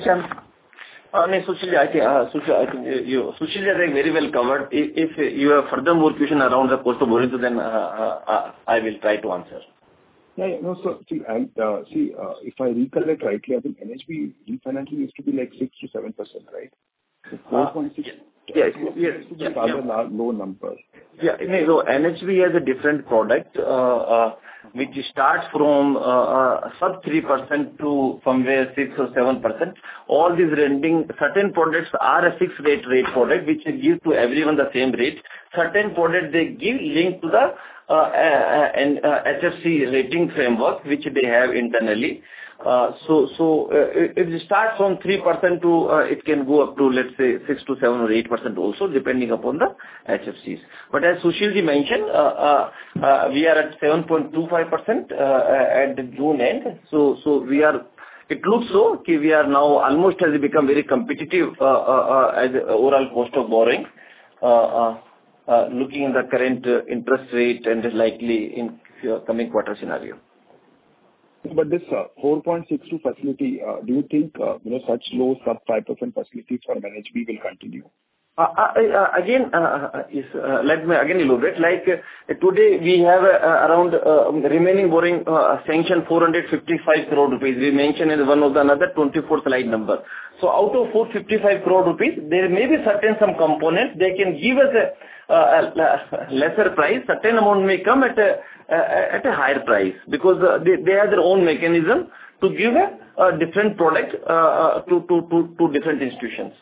Uh, no, Sushil, I think, uh, Sushil, I think you, Sushil, I think very well covered. If, if you have further more question around the cost of borrowing, so then uh, uh, I will try to answer. Yeah, yeah. No, so see, and uh, see, uh, if I recollect rightly, I think N H B refinancing used to be like six to seven percent, right? So four point six. Uh, yes, yes, yes, yes, rather yeah. low number. Yeah, so N H B has a different product, uh, uh, which starts from uh, uh, sub three percent to somewhere six or seven percent. All these lending, certain products are a fixed rate rate product, which give to everyone the same rate. Certain products they give linked to the uh, uh, and, uh, H F C rating framework, which they have internally. Uh, so, so uh, it, it starts from three percent to, uh, it can go up to, let's say, six to seven or eight percent also, depending upon the H F Cs. But as Sushilji mentioned, uh, uh, uh, we are at seven point two five percent uh, at the June end. So, so we are, it looks so, okay, we are now almost has become very competitive uh, uh, uh, as overall cost of borrowing, uh, uh, uh, looking in the current uh, interest rate and likely in uh, coming quarter scenario. But this uh, four point six two facility, uh, do you think, uh, you know, such low sub five percent facilities for N H B will continue? Uh, uh, uh, again, uh, is, uh, let me again elaborate. Like uh, today, we have uh, around uh, remaining borrowing uh, sanction four hundred fifty-five crore rupees. We mentioned in one of the another twenty-four slide number. So out of four hundred fifty-five crore rupees, there may be certain some components they can give us a, a, a lesser price. Certain amount may come at a at a higher price because uh, they they have their own mechanism to give a, a different product uh, to to to to different institutions.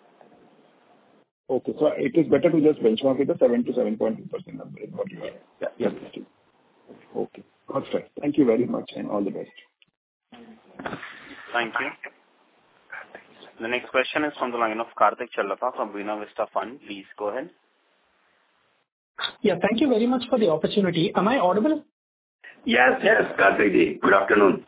Okay. So it is better to just benchmark it at seven to seven point two percent number is what you are yeah, yeah. suggesting. Okay. That's right. Thank you very much and all the best. Thank you. The next question is from the line of Karthik Chellappa from Buena Vista Fund. Please go ahead. Yeah, thank you very much for the opportunity. Am I audible? Yes, yes, Karthik. Good afternoon.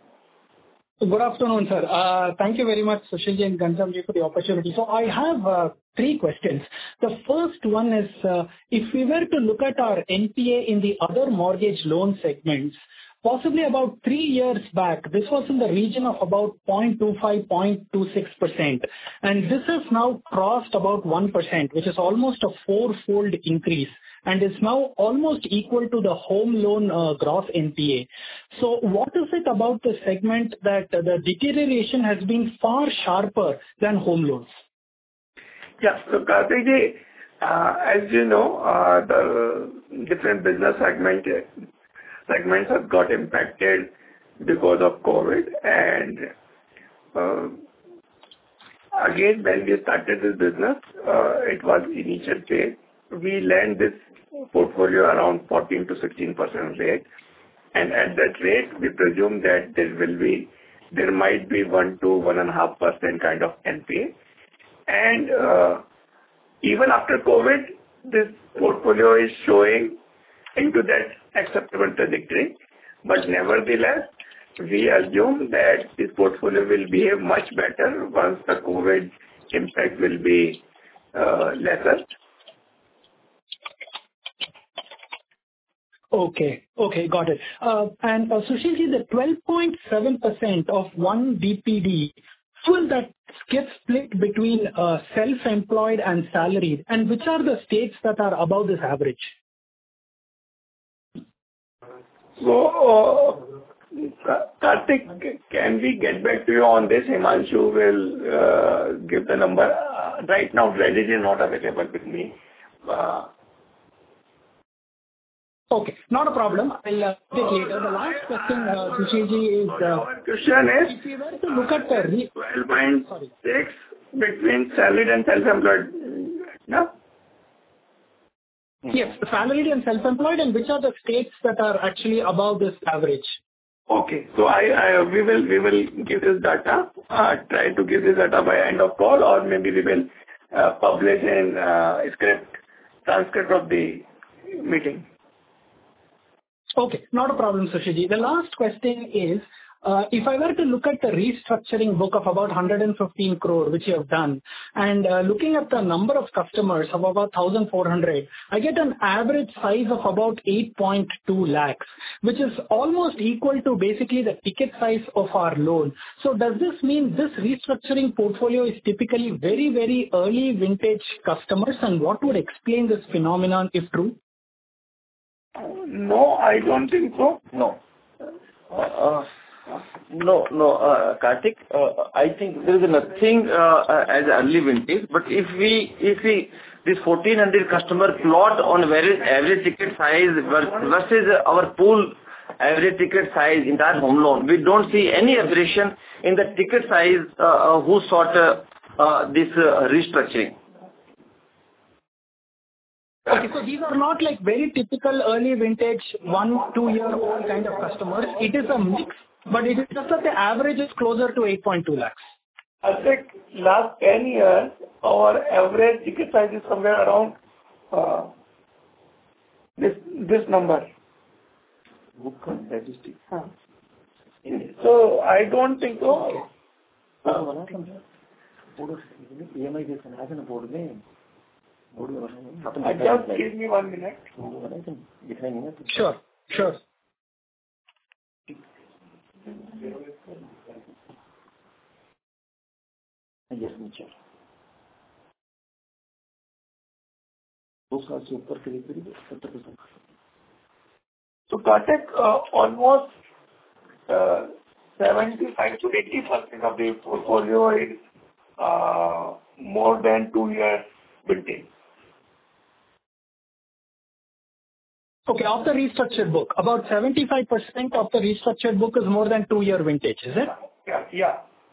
Good afternoon, sir. Uh, Thank you very much, Sushilji and Ghanshyamji, for the opportunity. So I have uh, three questions. The first one is, uh, if we were to look at our N P A in the other mortgage loan segments, possibly about three years back, this was in the region of about zero point two five, zero point two six percent. And this has now crossed about one percent, which is almost a four-fold increase, and is now almost equal to the home loan uh, gross N P A. So what is it about the segment that uh, the deterioration has been far sharper than home loans? Yeah, so Karthik, uh, as you know, uh, the different business segment, segments have got impacted because of COVID. And uh, again, when we started this business, uh, it was initial phase. We lend this portfolio around fourteen to sixteen percent rate, and at that rate we presume that there will be there might be one to one and a half percent kind of N P A, and uh, even after COVID this portfolio is showing into that acceptable trajectory. But nevertheless, we assume that this portfolio will behave much better once the COVID impact will be uh, lesser. Okay. Okay, got it. Uh, And uh, Sushilji, the twelve point seven percent of one D P D, will that get split between uh, self-employed and salaried? And which are the states that are above this average? So, uh, Karthik, can we get back to you on this? Himanshu will uh, give the number. Uh, Right now, strategy is not available with me. Uh, Okay, not a problem. I'll uh, take later. The last question, uh, Sushilji, is... Uh, Our question is, if you were to look at the... Re- twelve point six between salaried and self-employed. No? Yes, salaried and self-employed, and which are the states that are actually above this average? Okay. So I, I, we will, we will give this data, uh, try to give this data by end of call, or maybe we will uh, publish in uh, script, transcript of the meeting. Okay, not a problem, Sushilji. The last question is, uh, if I were to look at the restructuring book of about one hundred fifteen crore, which you have done, and uh, looking at the number of customers of about one thousand four hundred, I get an average size of about eight point two lakhs, which is almost equal to basically the ticket size of our loan. So does this mean this restructuring portfolio is typically very, very early vintage customers, and what would explain this phenomenon if true? No, I don't think so. No. Uh, uh, No, no, uh, Karthik, uh, I think there is nothing uh, uh, as early vintage, but if we, if we, this fourteen hundred customer plot on very average ticket size versus our pool average ticket size in that home loan, we don't see any aberration in the ticket size uh, uh, who sought uh, uh, this uh, restructuring. Okay, so these are not like very typical early vintage, one, two year old kind of customers. It is a mix, but it is just that the average is closer to eight point two lakhs. I think last ten years, our average ticket size is somewhere around uh, this this number. Huh. So I don't think so. Uh, just give me one minute. Sure, sure. Yes, Michelle. So Karthik, uh, almost uh, seventy-five to eighty percent of the portfolio is uh, more than two years vintage. Okay, of the restructured book, about seventy-five percent of the restructured book is more than two year vintage, is it? Yeah, yeah.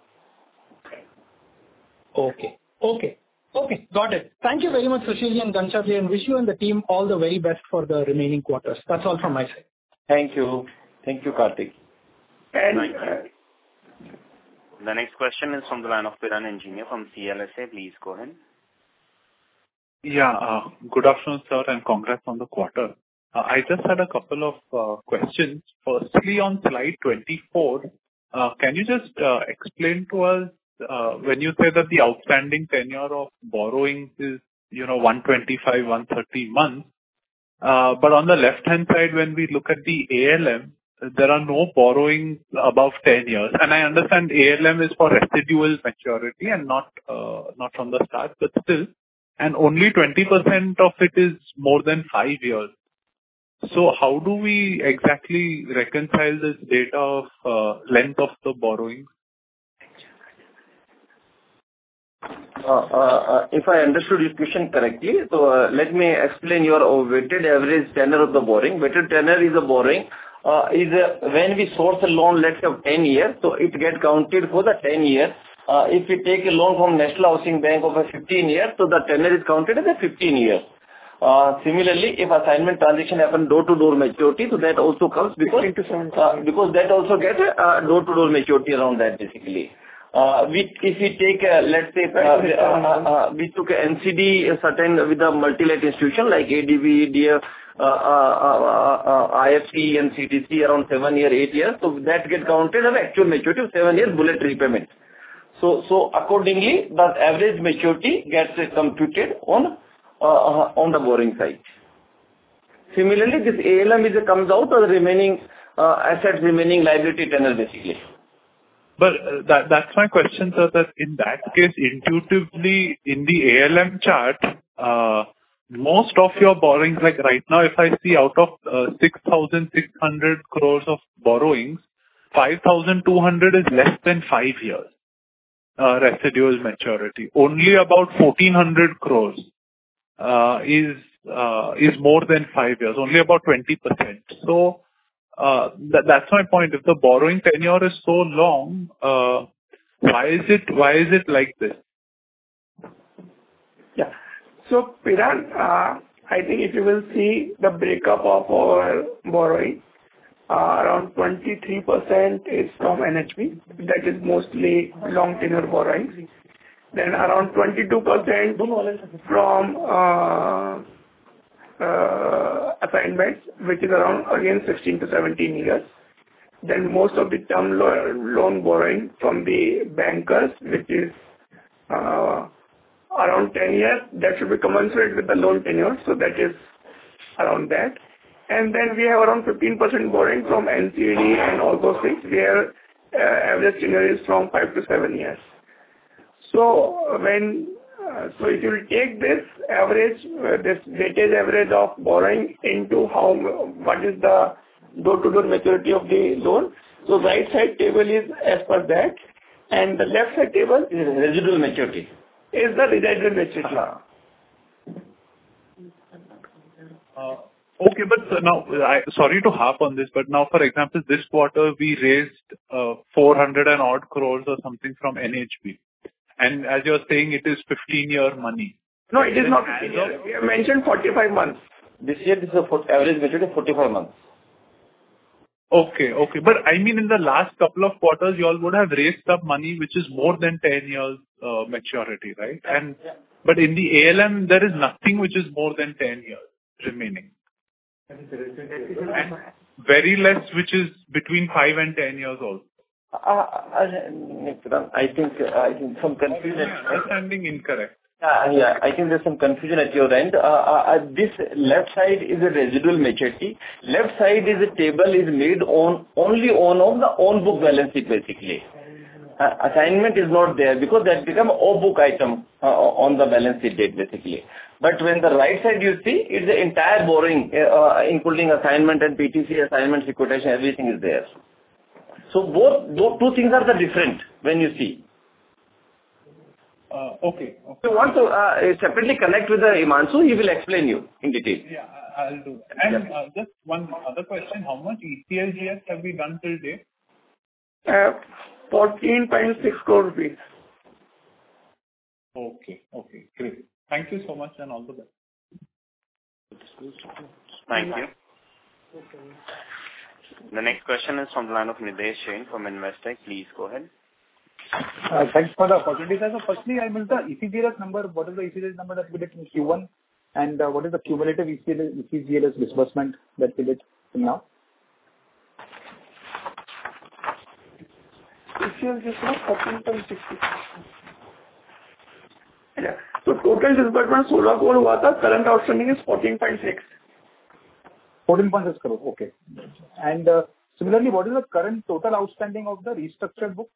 Okay, okay, okay, got it. Thank you very much, Sushilji and Ghanshyamji, and wish you and the team all the very best for the remaining quarters. That's all from my side. Thank you. Thank you, Karthik. And uh, the next question is from the line of Piran Engineer from C L S A. Please go ahead. Yeah, uh, good afternoon, sir, and congrats on the quarter. Uh, I just had a couple of uh, questions. Firstly, on slide twenty-four, uh, can you just uh, explain to us uh, when you say that the outstanding tenure of borrowings is, you know, one twenty-five, one thirty months, uh, but on the left-hand side, when we look at the A L M, there are no borrowings above ten years. And I understand A L M is for residual maturity and not uh, not from the start, but still, and only twenty percent of it is more than five years. So how do we exactly reconcile this data of uh, length of the borrowing? Uh, uh, uh, if I understood your question correctly, so uh, let me explain your uh, weighted average tenor of the borrowing. Weighted tenor is a borrowing uh, is a, when we source a loan, let's say of ten years, so it gets counted for the ten years. Uh, if we take a loan from National Housing Bank of a fifteen years, so the tenor is counted as a fifteen years. Uh, similarly, if assignment transaction happen door-to-door maturity, so that also comes because uh, because that also get a uh, door-to-door maturity around that basically. Uh, we, if we take, uh, let's say, uh, uh, uh, we took a N C D uh, certain with a multi-let institution like A D B, D F, uh, uh, uh, uh, I F C and C T C around seven year, eight years. So that get counted as actual maturity of seven years bullet repayment. So, so accordingly, the average maturity gets uh, computed on uh, uh, on the borrowing side. Similarly, this A L M is uh, comes out of the remaining uh, assets, remaining liability tenor basically. But uh, that that's my question, sir, that in that case, intuitively, in the A L M chart, uh, most of your borrowings, like right now, if I see out of uh, six thousand six hundred crores of borrowings, five thousand two hundred is less than five years uh, residual maturity. Only about fourteen hundred crores uh, is uh, is more than five years, only about twenty percent. So, Uh, that, that's my point. If the borrowing tenure is so long, uh, why is it why is it like this? Yeah. So, Piran, uh, I think if you will see the breakup of our borrowing, uh, around twenty-three percent is from N H B. That is mostly long tenure borrowings. Then around twenty-two percent from uh, Uh, assignments, which is around again sixteen to seventeen years. Then most of the term lo- loan borrowing from the bankers, which is uh, around ten years. That should be commensurate with the loan tenure, so that is around that. And then we have around fifteen percent borrowing from N C D and all those things, where uh, average tenure is from five to seven years. So when Uh, so if you will take this average, uh, this weightage average of borrowing into how, what is the door-to-door maturity of the loan. So right side table is as per that, and the left side table is residual maturity. Is the residual maturity. Uh, okay, but uh, now, I, sorry to harp on this, but now, for example, this quarter we raised uh, four hundred and odd crores or something from N H B. And as you're saying, it is fifteen year money. No, it is not fifteen years. We have mentioned forty-five months. This year, this is a average maturity of forty-five months. Okay, okay. But I mean, in the last couple of quarters, you all would have raised up money which is more than ten years uh, maturity, right? And yeah. But in the A L M, there is nothing which is more than ten years remaining. And very less which is between five and ten years also. Uh, I think uh, I think some confusion. Understanding incorrect. Uh, yeah, I think there's some confusion at your end. Uh, uh, this left side is a residual maturity. Left side is a table is made on only on of the on book balance sheet basically. Uh, assignment is not there because that become off book item uh, on the balance sheet date basically. But when the right side you see, it's the entire borrowing, uh, including assignment and P T C, assignment, securitization, everything is there. So both those two things are the different when you see. Uh, okay. okay. If you want to uh, separately connect with the Himanshu, he will explain you in detail. Yeah, I'll do that. And yeah. uh, just one other question: how much E C L G S have we done till date? Uh, fourteen point six crore rupees. Okay. Okay. Great. Thank you so much, and all the best. Thank you. Okay. The next question is from the line of Nidesh Jain from Investec. Please go ahead. Uh, thanks for the opportunity, sir. So firstly, I missed the E C G L S number. What is the E C G L S number that we did in Q one? And uh, what is the cumulative E C G L S disbursement that we did till now? E C G L S disbursement fourteen point six six. Yeah. So total disbursement सोलह crore हुआ था. Current outstanding is fourteen point six. fourteen point six crore. Okay. And uh, similarly, what is the current total outstanding of the restructured book?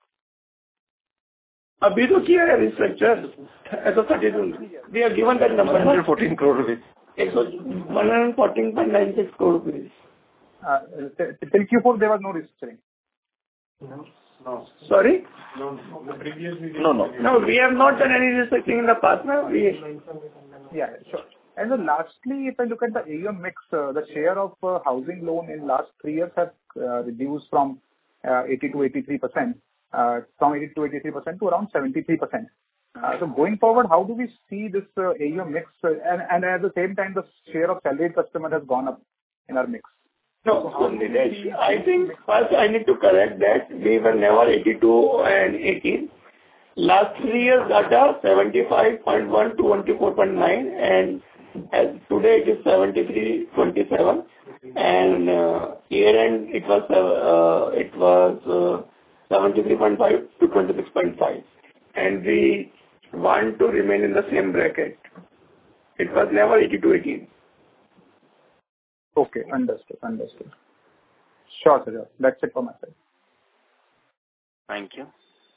अभी तो किया है restructure. ऐसा thirty two. We have given that number. one hundred fourteen crore rupees. one hundred fourteen point nine six crore rupees. Uh, till Q four there was no restructuring. No. No. Sorry? No. No, no. No, we have not done any restructuring in the past. No, we. Yeah, sure. And then lastly, if I look at the A U M mix, uh, the share of uh, housing loan in last three years has uh, reduced from uh, eighty to eighty-three percent, uh, from eighty to eighty-three percent to around seventy-three percent. Uh, so going forward, how do we see this uh, A U M mix? Uh, and, and at the same time, the share of salaried customer has gone up in our mix. No, so Nilesh, I think first I need to correct that we were never eighty-two and eighteen. last three years data, seventy-five point one to twenty-four point nine, and as today it is seventy-three point two seven, and uh, year-end it was uh, it was uh, seventy-three point five to twenty-six point five, and we want to remain in the same bracket. It was never eighty to eighteen. Okay, understood, understood. Sure, sir. That's it for my side. Thank you.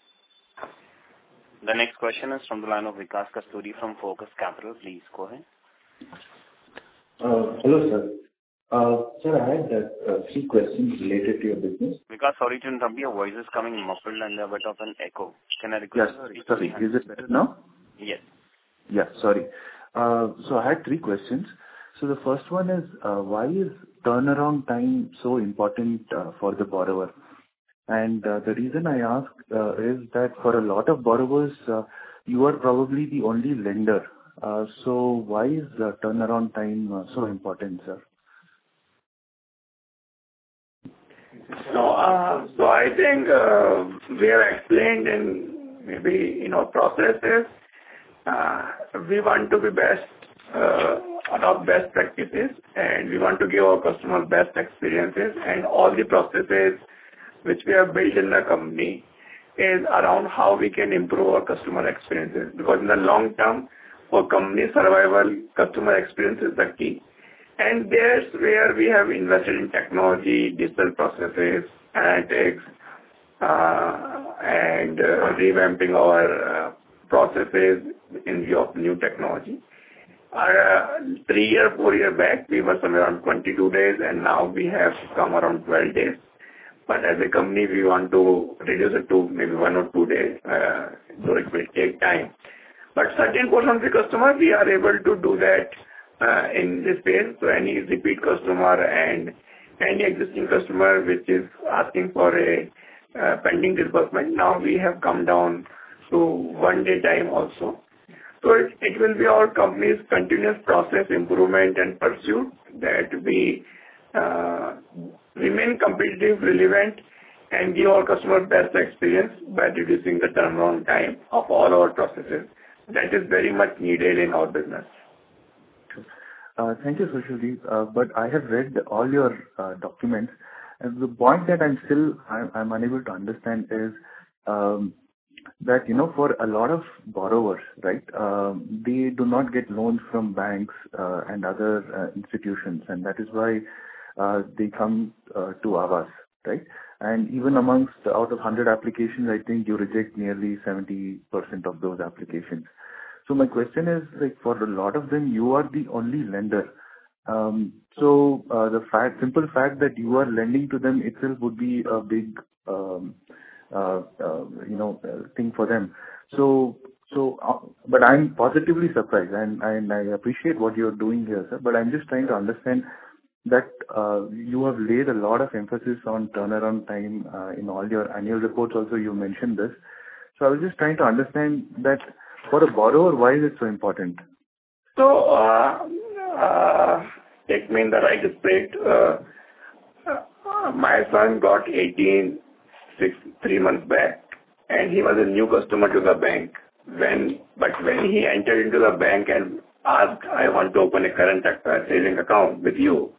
The next question is from the line of Vikas Kasturi from Focus Capital. Please go ahead. Uh, hello, sir. Uh, sir, I had uh, uh, three questions related to your business. Vikas, sorry to interrupt. Your voice is coming muffled and a bit of an echo. Can I request? Yes, sorry. Is it better now? Yes. Yeah, sorry. Uh, so I had three questions. So the first one is, uh, why is turnaround time so important uh, for the borrower? And uh, the reason I ask uh, is that for a lot of borrowers, uh, you are probably the only lender. Uh, so why is uh, turnaround time uh, so important, sir? No, uh, so I think uh, we have explained in maybe in our processes, uh, we want to be best, uh, adopt best practices, and we want to give our customers best experiences, and all the processes which we have built in the company is around how we can improve our customer experiences. Because in the long term, for company survival, customer experience is the key. And there's where we have invested in technology, digital processes, analytics, uh, and uh, revamping our uh, processes in view of new technology. Uh, three year, four year back, we were somewhere around twenty-two days, and now we have come around twelve days. But as a company, we want to reduce it to maybe one or two days, uh, so it will take time. But certain portion of the customer, we are able to do that uh, in this phase. So any repeat customer and any existing customer which is asking for a uh, pending disbursement, now we have come down to one day time also. So it, it will be our company's continuous process improvement and pursuit that we uh, remain competitive, relevant, and give our customer best experience by reducing the turnaround time of all our processes. That is very much needed in our business. Uh, thank you, Sushilji. Uh, but I have read all your uh, documents, and the point that I'm still I'm, I'm unable to understand is um, that you know for a lot of borrowers, right? Um, they do not get loans from banks uh, and other uh, institutions, and that is why uh, they come uh, to Aavas, right? And even amongst out of one hundred applications, I think you reject nearly seventy percent of those applications. So my question is, like, for a lot of them, you are the only lender. Um, so uh, the fact, simple fact that you are lending to them itself would be a big, um, uh, uh, you know, uh, thing for them. So, so, uh, but I'm positively surprised, and, and I appreciate what you're doing here, sir. But I'm just trying to understand that uh, you have laid a lot of emphasis on turnaround time uh, in all your annual reports. Also, you mentioned this. So I was just trying to understand that for a borrower, why is it so important? So, uh, uh, take me in the right spirit. Uh, uh, my son got eighteen six, three months back, and he was a new customer to the bank. When, but when he entered into the bank and asked, I want to open a current uh, saving account with you,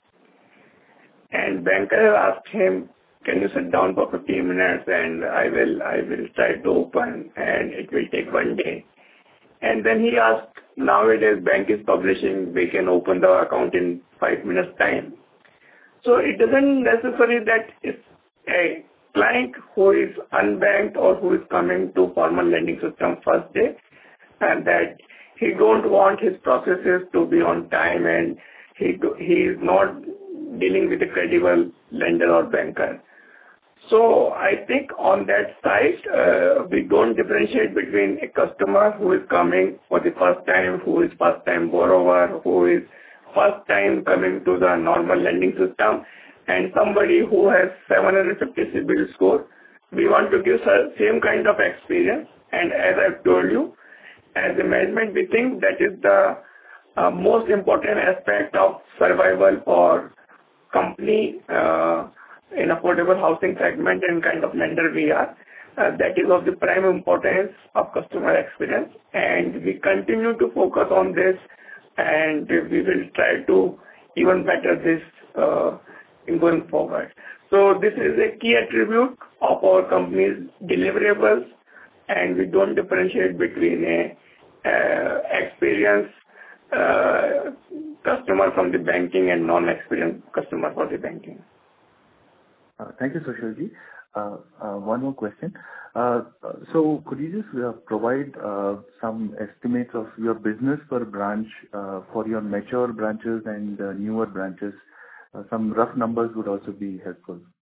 and banker asked him, can you sit down for fifteen minutes and I will, I will try to open, and it will take one day. And then he asked, nowadays bank is publishing, we can open the account in five minutes time. So it doesn't necessarily that it's a client who is unbanked or who is coming to formal lending system first day, and that he don't want his processes to be on time, and he he is not dealing with a credible lender or banker. So I think on that side, uh, we don't differentiate between a customer who is coming for the first time, who is first time borrower, who is first time coming to the normal lending system, and somebody who has seven hundred fifty CIBIL score. We want to give the same kind of experience, and as I've told you, as a management, we think that is the uh, most important aspect of survival for company uh, in affordable housing segment and kind of lender we are. uh, that is of the prime importance of customer experience, and we continue to focus on this, and we will try to even better this uh, in going forward. So this is a key attribute of our company's deliverables, and we don't differentiate between a uh, experienced uh, customer from the banking and non-experienced customer for the banking. Uh, Thank you, Sushilji. Uh, uh, One more question. Uh, uh, So could you just uh, provide uh, some estimates of your business per branch uh, for your mature branches and uh, newer branches? Uh, Some rough numbers would also be helpful.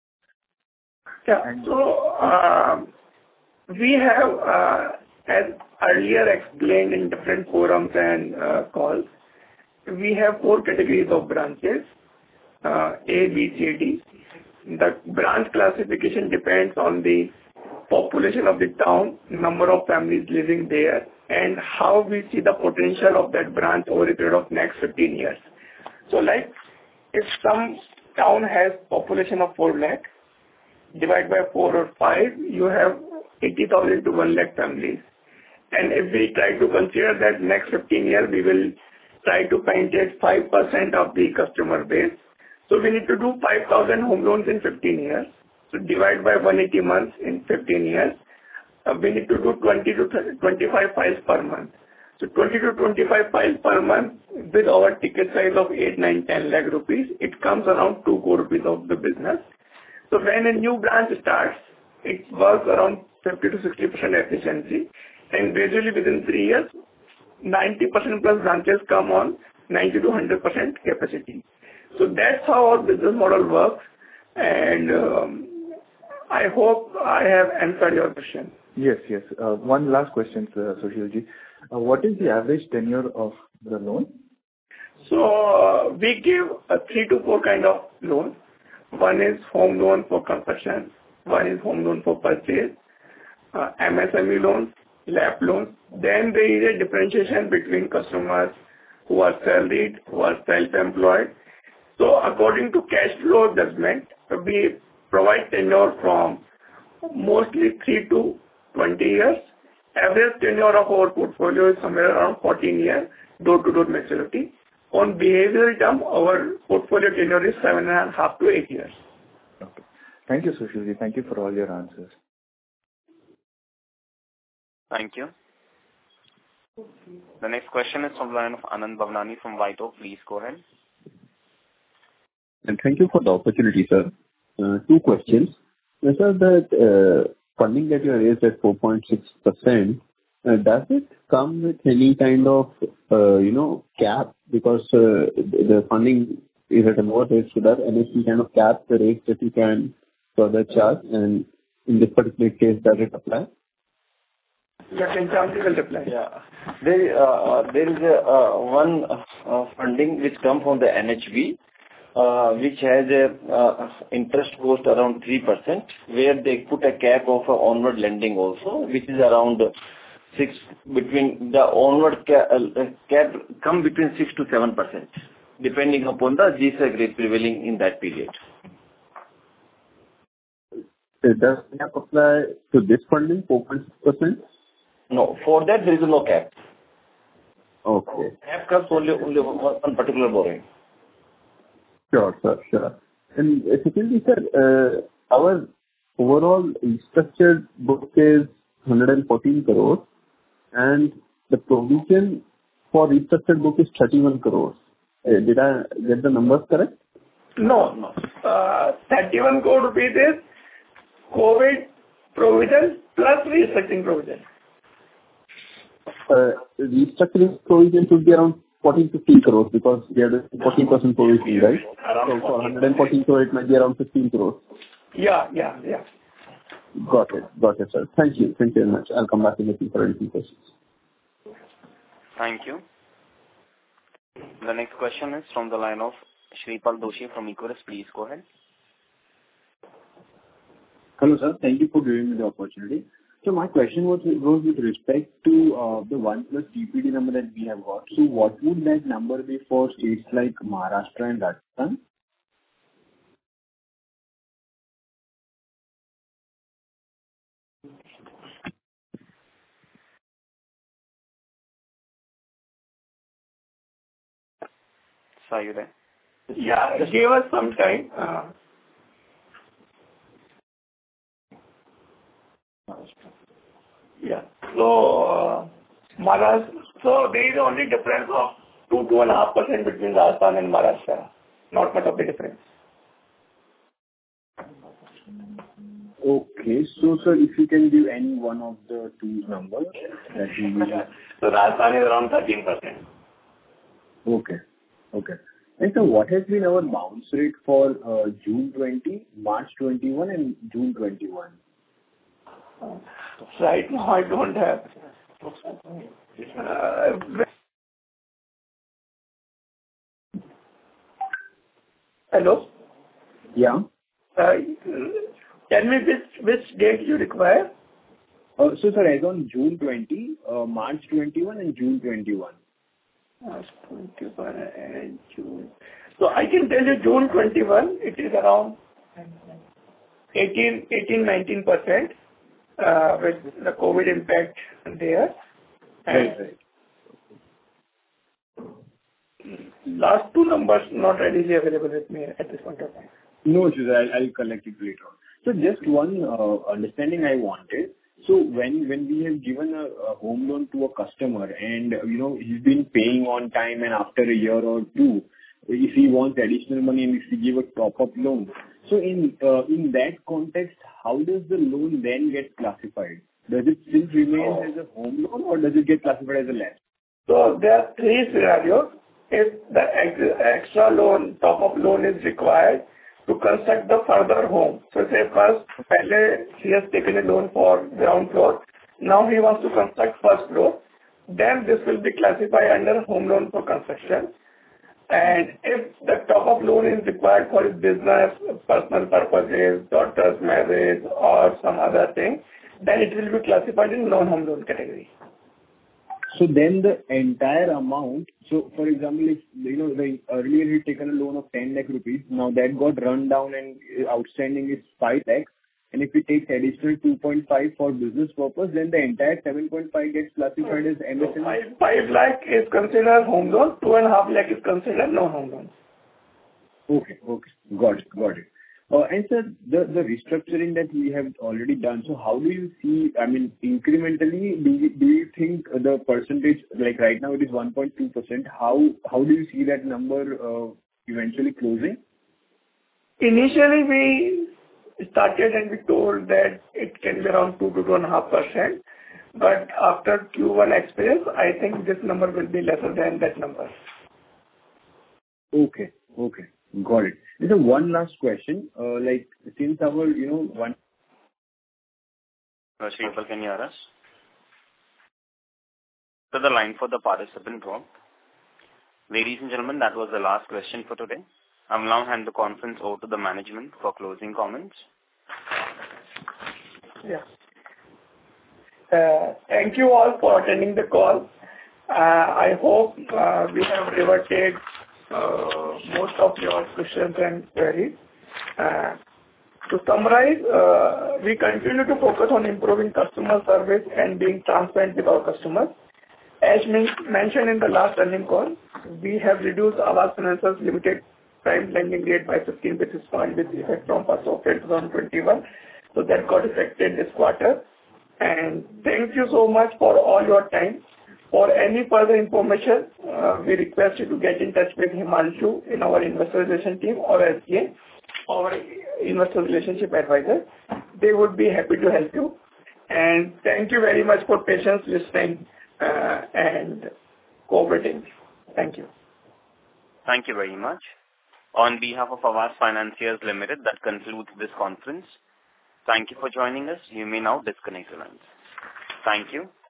Yeah. So, um, we have, uh, as earlier explained in different forums and uh, calls, we have four categories of branches, uh, A, B, C, D. The branch classification depends on the population of the town, number of families living there, and how we see the potential of that branch over a period of next fifteen years. So like, if some town has population of four lakh, divide by four or five, you have eighty thousand to one lakh families. And if we try to consider that next fifteen years, we will try to penetrate five percent of the customer base. So we need to do five thousand home loans in fifteen years. So divide by one hundred eighty months in fifteen years. Uh, we need to do twenty to twenty-five files per month. So twenty to twenty-five files per month with our ticket size of eight, nine, ten lakh rupees, it comes around two crore rupees of the business. So when a new branch starts, it works around fifty to sixty percent efficiency, and gradually within three years, ninety percent plus branches come on ninety to one hundred percent capacity. So that's how our business model works, and um, I hope I have answered your question. Yes, yes. Uh, One last question, uh, Sushilji. Uh, What is the average tenure of the loan? So uh, we give a three to four kind of loans. One is home loan for construction, one is home loan for purchase, uh, M S M E loans, L A P loans. Then there is a differentiation between customers who are salaried, who are self-employed. So according to cash flow judgment, we provide tenure from mostly three to twenty years. Average tenure of our portfolio is somewhere around fourteen years, door-to-door maturity. On behavioral term, our portfolio tenure is seven and a half to eight years. Okay. Thank you, Sushilji. Thank you for all your answers. Thank you. The next question is from the line of Anand Bhavnani from White Oak. Please go ahead. And thank you for the opportunity, sir. Uh, two questions. Sir, that uh, funding that you raised at four point six percent, uh, does it come with any kind of, uh, you know, cap? Because uh, the funding is at a lower rate, so that N H B kind of cap the rates that you can further charge, and in this particular case, does it apply? Yes, in terms will apply. Yeah. There, uh, there is a uh, one uh, funding which comes from the N H B, uh, which has a uh, interest cost around three percent, where they put a cap of uh, onward lending also, which is around six, between the onward cap, uh, cap come between six to seven percent, depending upon the G S E C rate prevailing in that period. Does cap apply to this funding, four point six percent? No, for that there is no cap. Okay. Cap comes only, only one particular borrowing. Sure, sir, sure. And uh, secondly, sir, uh, our overall restructured book is one hundred fourteen crores, and the provision for restructured book is thirty-one crores. Uh, did I get the numbers correct? No, no. Uh, thirty-one crore rupees is COVID provision plus restructuring provision. Uh, restructuring provision should be around fourteen to fifteen crores because we are doing forty percent provision, right? So for one hundred fourteen crores, it might be around fifteen crores. Yeah, yeah, yeah. Got it. Got it, sir. Thank you. Thank you very much. I'll come back in the for any questions. Thank you. The next question is from the line of Shreepal Doshi from Equirus. Please go ahead. Hello, sir. Thank you for giving me the opportunity. So my question was, was with respect to uh, the one plus T P D number that we have got. So what would that number be for states like Maharashtra and Rajasthan? Are you there? Yeah, give us some time. Uh, yeah. So, uh, Maharashtra, so there is only difference of two, two and a half percent between Rajasthan and Maharashtra. Not much of the difference. Okay. So, sir, if you can give any one of the two numbers that we use. So Rajasthan is around thirteen percent. Okay. Okay. And so what has been our bounce rate for uh, June twenty, March twenty-one, and June twenty-one? Uh, right now, I don't have. Uh, hello? Yeah. Uh, tell me which, which date you require? Uh, so, sir, as on June twentieth, uh, March twenty-one, and June twenty-one. March twenty-one and June. So I can tell you June twenty-one, it is around eighteen, eighteen, nineteen percent uh, with the COVID impact there. And Right, right. last two numbers not readily available with me at this point of time. No issues. I'll, I'll collect it later on. So just one uh, understanding I wanted. So when when we have given a, a home loan to a customer and, you know, he's been paying on time, and after a year or two, if he wants additional money and if we give a top-up loan, so in uh, in that context, how does the loan then get classified? Does it still remain Oh. as a home loan, or does it get classified as a LAP? So there are three scenarios. If the ex- extra loan, top-up loan is required to construct the further home. So say first, pehle he has taken a loan for ground floor. Now he wants to construct first floor. Then this will be classified under home loan for construction. And if the top-up loan is required for his business, personal purposes, daughter's marriage, or some other thing, then it will be classified in non-home loan category. So then the entire amount, so for example, if, you know, the earlier he'd taken a loan of ten lakh rupees, now that got run down and outstanding is five lakhs, and if he takes additional two point five for business purpose, then the entire seven point five gets classified as M S M E. So five, five lakh is considered home loan, two and a half lakh is considered non-home loan. Okay, okay. Got it, got it. Uh, and sir, the, the restructuring that we have already done, so how do you see, I mean, incrementally, do you, do you think the percentage, like right now it is one point two percent, how, how do you see that number uh, eventually closing? Initially, we started and we told that it can be around two to two and a half percent. But after Q one experience, I think this number will be lesser than that number. Okay, okay. Got it. And so one last question, uh, like since our, you know, one... Shreepal, can you hear us? So the line for the participant dropped. Ladies and gentlemen, that was the last question for today. I will now hand the conference over to the management for closing comments. Yeah. Uh, thank you all for attending the call. Uh, I hope uh, we have reverted uh, most of your questions and queries. Uh, to summarize, uh, we continue to focus on improving customer service and being transparent with our customers. As men- mentioned in the last earnings call, we have reduced Aavas Financiers Limited prime lending rate by fifteen basis points with effect from first of April twenty twenty-one. So that got affected this quarter. And thank you so much for all your time. For any further information, uh, we request you to get in touch with Himanshu in our investor relation team or S G A, our investor relationship advisor. They would be happy to help you. And thank you very much for patience listening uh, and cooperating. Thank you. Thank you very much. On behalf of Aavas Financiers Limited, that concludes this conference. Thank you for joining us. You may now disconnect your lines. Thank you.